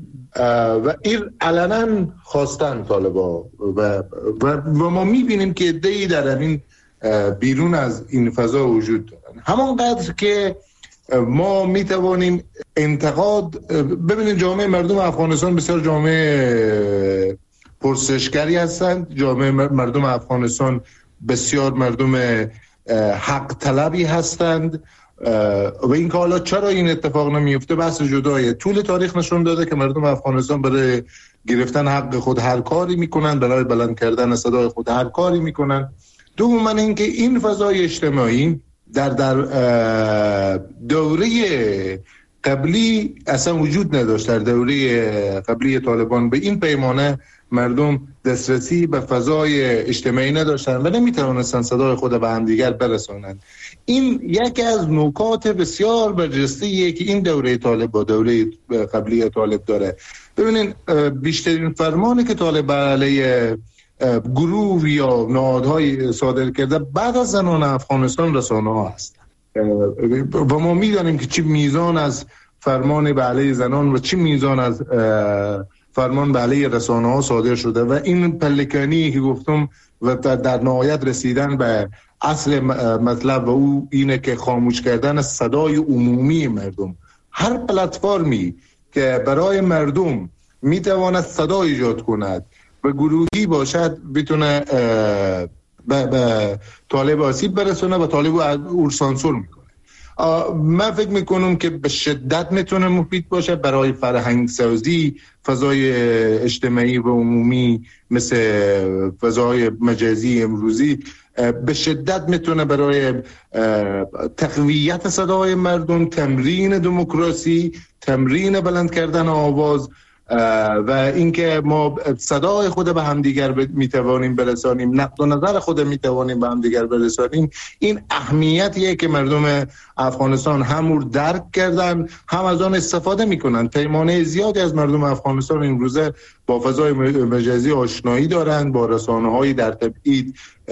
و این علنا خواستن طالبان و, و, و ما میبینیم که عده‌ای در همین بیرون از این فضا وجود دارن. همانقدر که ما میتوانیم انتقاد ببینید، جامعه مردم افغانستان بسیار جامعه پرسشگری هستند، جامعه مردم افغانستان بسیار مردم حق طلبی هستند و این که حالا چرا این اتفاق نمیفته بحث جدایه. طول تاریخ نشون داده که مردم افغانستان برای گرفتن حق خود هر کاری میکنن، برای بلند کردن صدای خود هر کاری میکنن. دوما اینکه این فضای اجتماعی در در دوره قبلی اصلا وجود نداشت. در دوره قبلی طالبان به این پیمانه مردم دسترسی به فضای اجتماعی نداشتن و نمیتوانستن صدای خود به همدیگر برسانند. این یکی از نکات بسیار برجسته‌ایه که این دوره طالب با دوره قبلی طالب داره. ببینین بیشترین فرمانی که طالب علیه گروه یا نهادهای صادر کرده بعد از زنان افغانستان رسانه ها هست و ما میدانیم که چی میزان از فرمان به علیه زنان و چی میزان از فرمان به علیه رسانه ها صادر شده و این پلکانی که گفتم و در نهایت رسیدن به اصل مطلب و او اینه که خاموش کردن صدای عمومی مردم. هر پلتفرمی که برای مردم میتواند صدا ایجاد کند و گروهی باشد بتونه به, به طالب آسیب برسونه و طالب او سانسور میکنه. من فکر میکنم که به شدت میتونه مفید باشه برای فرهنگ سازی فضای اجتماعی و عمومی مثل فضای مجازی امروزی، به شدت میتونه برای تقویت صدای مردم، تمرین دموکراسی، تمرین بلند کردن آواز و اینکه ما صدای خود به همدیگر میتوانیم برسانیم، نقد و نظر خود میتوانیم به همدیگر برسانیم. این اهمیتیه که مردم افغانستان هم درک کردن، هم از آن استفاده میکنن. پیمانه زیادی از مردم افغانستان امروزه با فضای مجازی آشنایی دارند، با رسانه‌های در تبعید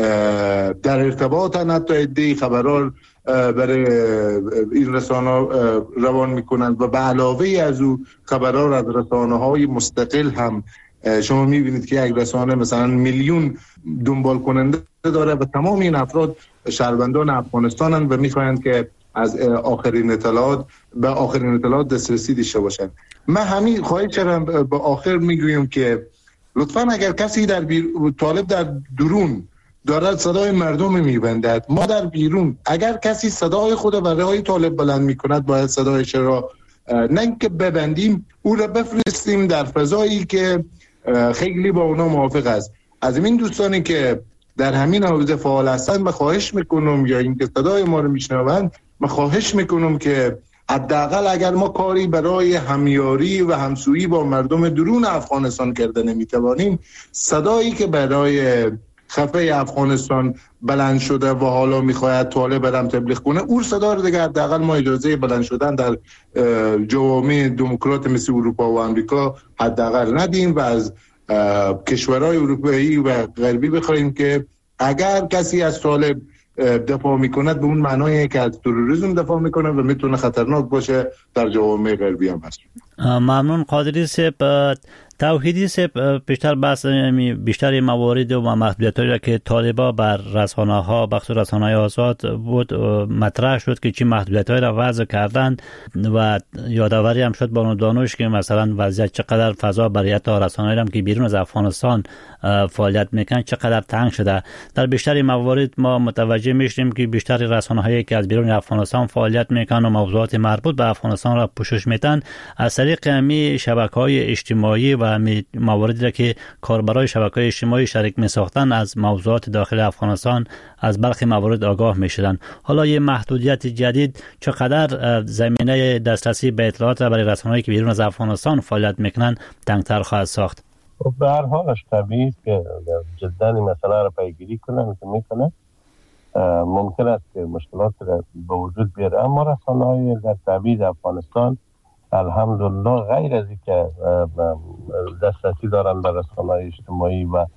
در ارتباطن، حتی عده‌ای خبرار برای این رسانه روان میکنند و به علاوه از او خبرار از رسانه های مستقل هم شما میبینید که یک رسانه مثلا میلیون دنبال کننده داره و تمام این افراد شهروندان افغانستانند و میخواهند که از آخرین اطلاعات به آخرین اطلاعات دسترسی داشته باشند. من همین خواهی چرا به آخر میگویم که لطفاً اگر کسی در بیر... طالب در درون دارد صدای مردم میبندد، ما در بیرون اگر کسی صدای خود برای طالب بلند میکند باید صدایش را نه که ببندیم، او را بفرستیم در فضایی که خیلی با اونا موافق است. از این دوستانی که در همین حوزه فعال هستند من خواهش میکنم، یا اینکه صدای ما رو میشنوند، من خواهش میکنم که حداقل اگر ما کاری برای همیاری و همسویی با مردم درون افغانستان کرده نمیتوانیم، صدایی که برای خفه افغانستان بلند شده و حالا میخواید طالب برم تبلیغ کنه، اون صدا رو دیگه حداقل ما اجازه بلند شدن در جوامع دموکرات مثل اروپا و امریکا حداقل ندیم و از کشورهای اروپایی و غربی بخوایم که اگر کسی از طالب دفاع میکند به اون معنایه که از تروریسم دفاع میکنه و میتونه خطرناک باشه در جوامع غربی هم هست. ممنون قادری صاحب. توحیدی صاحب، بیشتر بحث بیشتر موارد و محدودیت‌هایی را که طالبا بر رسانه‌ها بخصوص رسانه‌های آزاد بود مطرح شد که چی محدودیت‌هایی را وضع کردند و یادآوری هم شد بانو دانش که مثلا وضعیت چقدر فضا برای حتی رسانه‌هایی هم که بیرون از افغانستان فعالیت میکنن چقدر تنگ شده. در بیشتر موارد ما متوجه میشیم که بیشتر رسانه‌هایی که از بیرون افغانستان فعالیت میکنن و موضوعات مربوط به افغانستان را پوشش میدن از طریق همین شبکه‌های اجتماعی و مواردی را که کاربرای شبکه‌های اجتماعی شریک می‌ساختن از موضوعات داخل افغانستان از برخی موارد آگاه می‌شدن. حالا یه محدودیت جدید چقدر زمینه دسترسی به اطلاعات برای رسانه‌هایی که بیرون از افغانستان فعالیت می‌کنن تنگ‌تر خواهد ساخت؟ به هر حالش طبیعی است که جدا این مسئله را پیگیری کنن که میکنه. ممکن است که مشکلات را به وجود بیاره، اما رسانه‌های در تبعید افغانستان الحمدلله غیر از اینکه دسترسی دارن به رسانه‌های اجتماعی و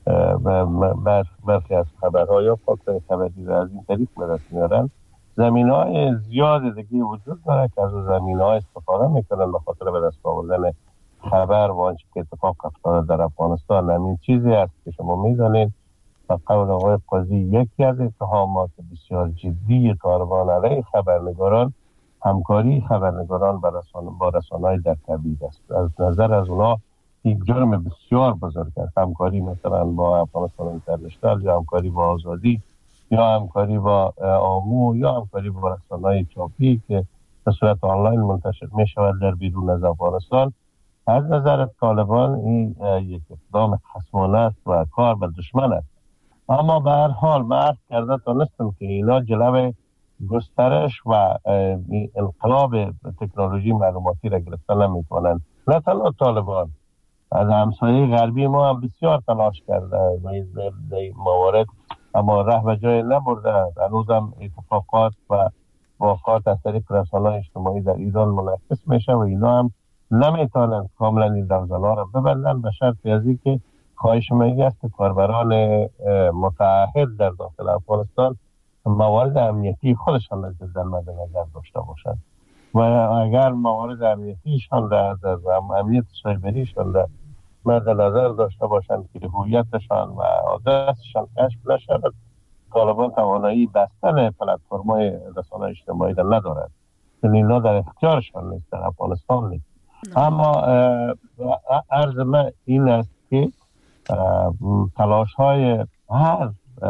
برخی از خبرها یا فاکتور خبری را از این طریق به دست میارن، زمینه‌های زیاد دیگه وجود داره که از زمینه‌ها استفاده میکنن به خاطر به دست آوردن خبر و آنچه که اتفاق افتاده در افغانستان. همین چیزی است که شما میدانید و قول آقای قاضی یکی از اتهامات بسیار جدی طالبان علیه خبرنگاران همکاری خبرنگاران با رسانه با رسانه‌های در تبعید است. از نظر از اونا یک جرم بسیار بزرگ است. همکاری مثلا با افغانستان اینترنشنال یا همکاری با آزادی یا همکاری با آمو یا همکاری با رسانه‌های چاپی که به صورت آنلاین منتشر می‌شود در بیرون از افغانستان. از نظر طالبان این یک اقدام خصمانه است و کار به دشمن است. اما به هر حال من عرض کرده تانستم که اینا جلوه گسترش و انقلاب تکنولوژی معلوماتی را گرفتن نمیتونن. نه تنها طالبان، از همسایه غربی ما هم بسیار تلاش کرده در این موارد، اما راه به جای نبرده. هنوزم اتفاقات و واقعات از طریق رسانه‌های اجتماعی در ایران منعکس میشه و اینا هم نمیتونن کاملا این دوزن‌ها را ببندن، به شرط از اینکه خواهش میگه است کاربران متعهد در داخل افغانستان موارد امنیتی خودشان را در مد نظر داشته باشند و اگر موارد امنیتیشان را در امنیت سایبریشان را مد نظر داشته باشند که هویتشان و آدرسشان کشف نشود، طالبان توانایی بستن پلتفرم‌های رسانه اجتماعی را ندارد، چون اینا در اختیارشان نیست، در افغانستان نیست. اما عرض من این است که تلاش های هر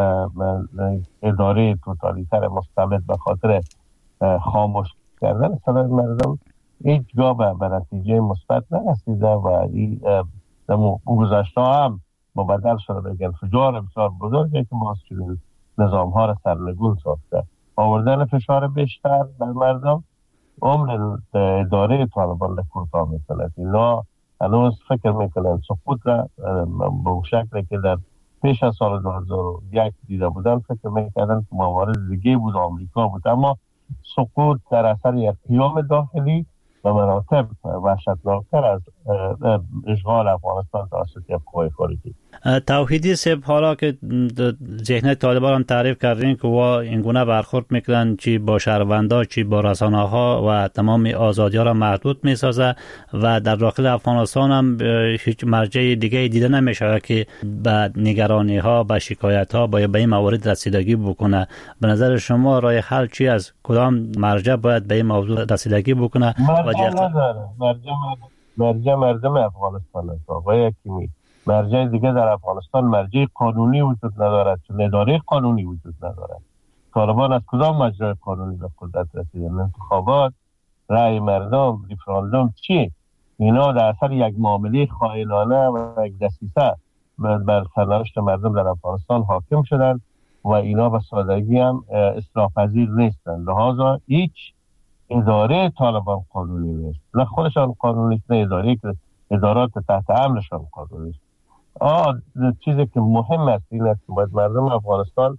اداره توتالیتر مستبد به خاطر خاموش کردن صدای مردم هیچگاه به نتیجه مثبت نرسیده و این گذشته هم مبدل شده به انفجار بسیار بزرگی که باز چنین نظام ها را سرنگون ساخته. آوردن فشار بیشتر بر مردم عمر اداره طالبان را کوتاه می‌کند. اینا هنوز فکر میکنن سقوط را به شکلی که در پیش از سال دو هزار و یک دیده بودن فکر میکردن که موارد دیگه بود، آمریکا بود، اما سقوط در اثر یک قیام داخلی و مراتب وحشتناکتر از اشغال افغانستان توسط یک قوه خارجی. توحیدی صاحب، حالا که ذهن طالبان هم تعریف کردین که وا اینگونه برخورد میکنن، چی با شهروندا چی با رسانه ها و تمام آزادی ها را محدود میسازه و در داخل افغانستان هم هیچ مرجع دیگه دیده نمیشه که به نگرانی ها، به شکایت ها با به این موارد رسیدگی بکنه. به نظر شما راه حل چی از کدام مرجع باید به این موضوع رسیدگی بکنه؟ مرجع نداره. مرجع مرجع مردم افغانستان است آقای حکیمی. مرجع دیگه در افغانستان مرجع قانونی وجود ندارد، چون اداره قانونی وجود ندارد. طالبان از کدام مجرای قانونی به قدرت رسیدن؟ انتخابات، رأی مردم، ریفراندوم چی؟ اینا در اثر یک معامله خائنانه و یک دسیسه بر سرنوشت مردم در افغانستان حاکم شدن و اینا به سادگی هم اصلاح پذیر نیستند. لذا هیچ اداره طالبان قانونی نیست، نه خودشان قانونی نیست، نه اداره که ادارات تحت امرشان قانونی است. آه چیزی که مهم است این است که باید مردم افغانستان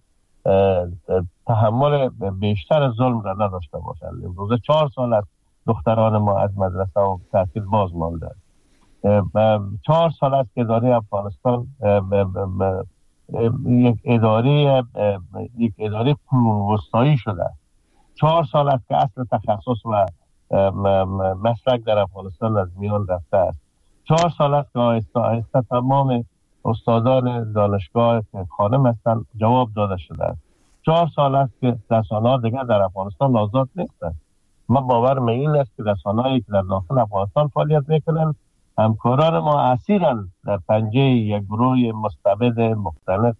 تحمل بیشتر ظلم را نداشته باشند. امروز چهار سال است دختران ما از مدرسه و تحصیل باز ماندند. چهار سال است که اداره افغانستان یک اداره یک اداره قرون وسطایی شده. چهار سال است که اصل تخصص و مسلک در افغانستان از میان رفته است. چهار سال است که آهسته آهسته تمام استادان دانشگاه که خانم هستند جواب داده شده است. چهار سال است که رسانه‌ها دیگر در افغانستان آزاد نیستند. ما باورم این است که رسانه‌هایی که در داخل افغانستان فعالیت میکنند همکاران ما اسیرند در پنجه یک گروه مستبد مختلف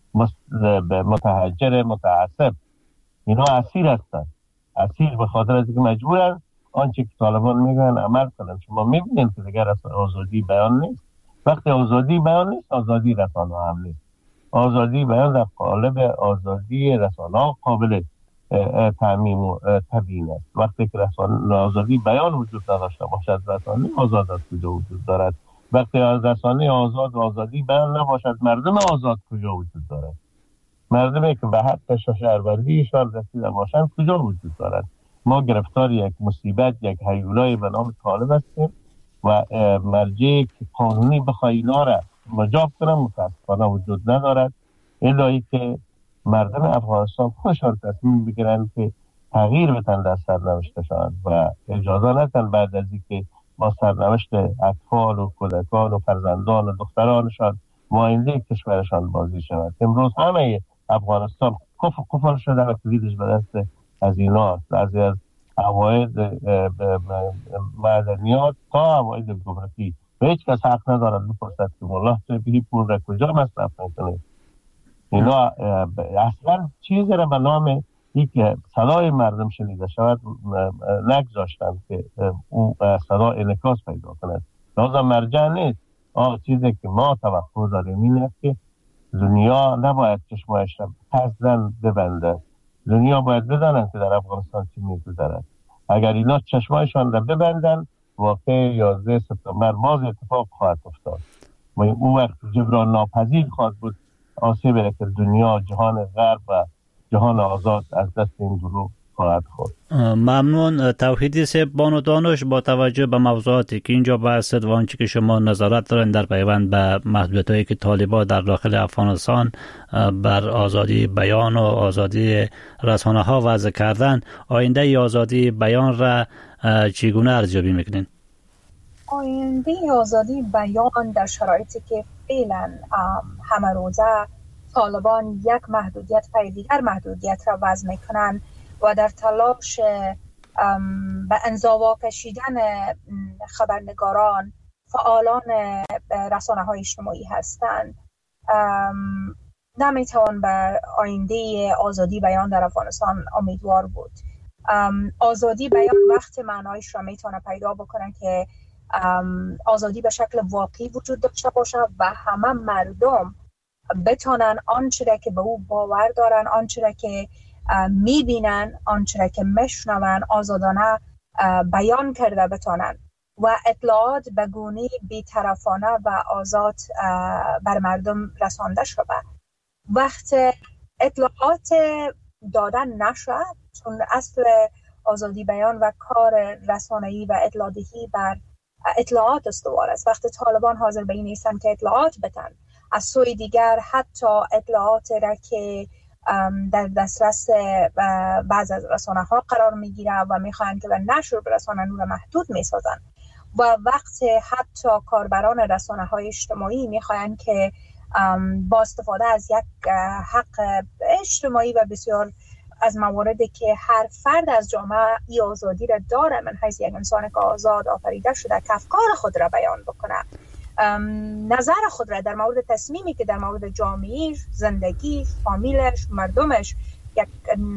متحجر متعصب. اینا اسیر هستند، اسیر به خاطر از اینکه مجبورند آنچه که طالبان میگن عمل کنند. شما میبینید که دیگر آزادی بیان نیست. وقتی آزادی بیان نیست، آزادی رسانه هم نیست. آزادی بیان در قالب آزادی رسانه قابل تعمیم و تبیین است. وقتی که رسانه آزادی بیان وجود نداشته باشد، رسانه آزاد از کجا وجود دارد؟ وقتی رسانه آزاد و آزادی بیان نباشد، مردم آزاد کجا وجود دارد؟ مردمی که به حق شهروندیشان رسیده باشند کجا وجود دارد؟ ما گرفتار یک مصیبت، یک هیولای به نام طالب هستیم و مرجعی که قانونی بخواه اینا را مجاب کنن متاسفانه وجود ندارد، الهی که مردم افغانستان خودشان تصمیم بگیرن که تغییر بدن در سرنوشتشان و اجازه ندن بعد از اینکه با سرنوشت اطفال و کودکان و فرزندان و دخترانشان ماینده کشورشان بازی شود. امروز همه افغانستان کفر کفر شده و کلیدش به دست از اینا، از عواید معدنیات تا عواید گمرکی و هیچ کس حق ندارد بپرسد که ملا طبیعی پول را کجا مصرف میکنه. اینا اصلا چیزی را به نام یک صدای مردم شنیده شود نگذاشتن که اون صدا انعکاس پیدا کند. لازم مرجع نیست. آه چیزی که ما توقع داریم این است که دنیا نباید چشمایش را قصداً ببنده. دنیا باید بدانند که در افغانستان چی می‌گذرد. اگر اینا چشمایشان را ببندن، واقع یازده سپتامبر باز اتفاق خواهد افتاد. و اون وقت جبران ناپذیر خواهد بود آسیبی که دنیا، جهان غرب و جهان آزاد از دست این گروه خواهد خورد. ممنون. توحیدی صاحب، بانو دانش، با توجه به موضوعاتی که اینجا بحث و آنچه که شما نظارت دارین در پیوند به محدودیت‌هایی که طالبان در داخل افغانستان بر آزادی بیان و آزادی رسانه‌ها وضع کردن، آینده آزادی بیان را چگونه ارزیابی میکنین؟ آینده آزادی بیان در شرایطی که فعلا همه روزه طالبان یک محدودیت پای دیگر محدودیت را وضع میکنن و در تلاش به انزوا کشیدن خبرنگاران، فعالان رسانه های اجتماعی هستند، نمیتوان به آینده آزادی بیان در افغانستان امیدوار بود. آزادی بیان وقت معنایش را میتونه پیدا بکنه که آزادی به شکل واقعی وجود داشته باشه و همه مردم بتونن آنچه را که به او باور دارن، آنچه را که میبینن، آنچه را که میشنون آزادانه بیان کرده بتونن و اطلاعات به گونه بی‌طرفانه و آزاد بر مردم رسانده شده. وقت اطلاعات دادن نشه، چون اصل آزادی بیان و کار رسانه‌ای و اطلاع‌دهی بر اطلاعات استوار است. وقتی طالبان حاضر به این نیستن که اطلاعات بدن، از سوی دیگر حتی اطلاعات را که در دسترس بعض از رسانه ها قرار میگیره و میخواهند که به نشر برسانن و محدود میسازن و وقت حتی کاربران رسانه های اجتماعی میخواهند که با استفاده از یک حق اجتماعی و بسیار از مواردی که هر فرد از جامعه ای آزادی را داره، من حیث یک انسان که آزاد آفریده شده که افکار خود را بیان بکنه، نظر خود را در مورد تصمیمی که در مورد جامعهش، زندگیش، فامیلش، مردمش یک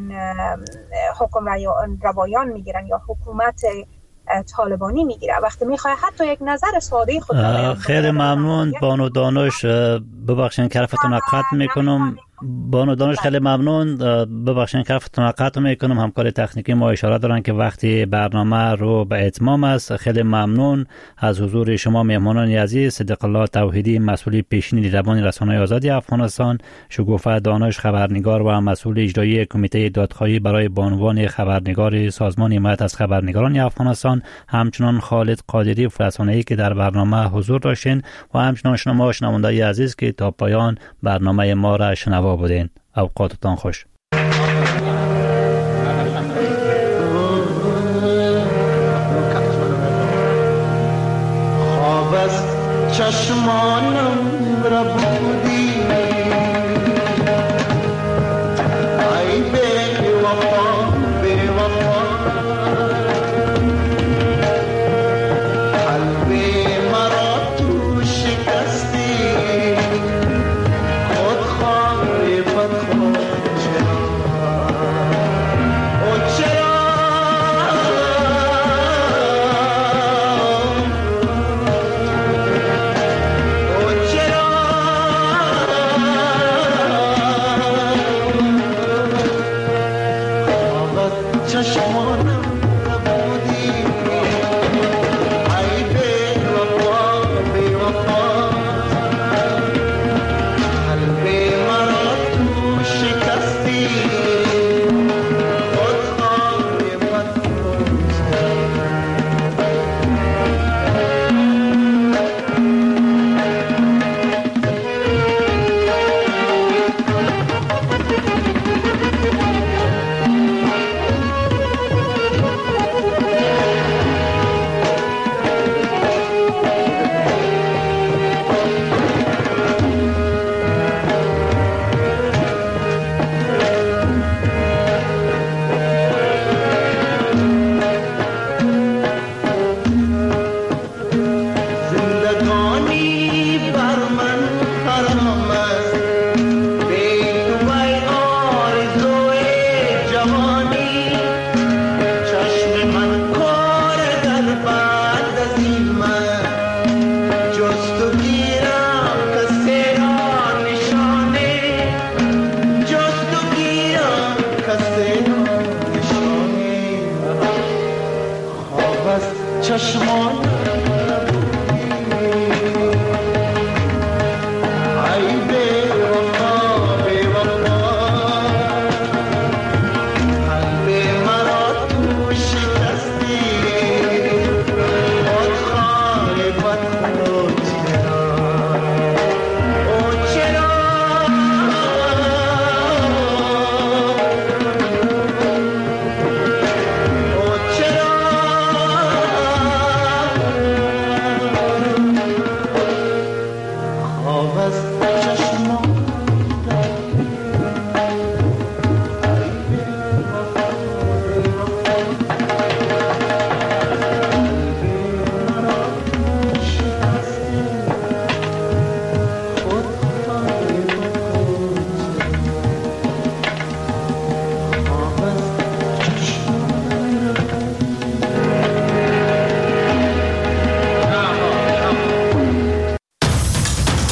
حکم روایان میگیرن یا حکومت طالبانی میگیره، وقتی میخواه حتی یک نظر ساده خود را بیان. خیلی ممنون بانو دانش، ببخشین که حرفتون را قطع میکنم. بانو دانش خیلی ممنون، ببخشید که حرفتون را قطع میکنم. همکار تکنیکی ما اشاره دارن که وقتی برنامه رو به اتمام است. خیلی ممنون از حضور شما مهمانان عزیز. صدیق الله توحیدی، مسئول پیشین دیدبان رسانه‌های آزادی افغانستان، شگوفه دانش، خبرنگار و مسئول اجرایی کمیته دادخواهی برای بانوان خبرنگار سازمان حمایت از خبرنگاران افغانستان، همچنان خالد قادری، رسانه‌ای که در برنامه حضور داشتین و همچنان شما شنوندگان عزیز که تا پایان برنامه ما را شنوا بودین. اوقاتتان خوش. خواب از چشمانم را بودی، ای بی وفا بی وفا، قلبی مرا تو شکستی، کاغذ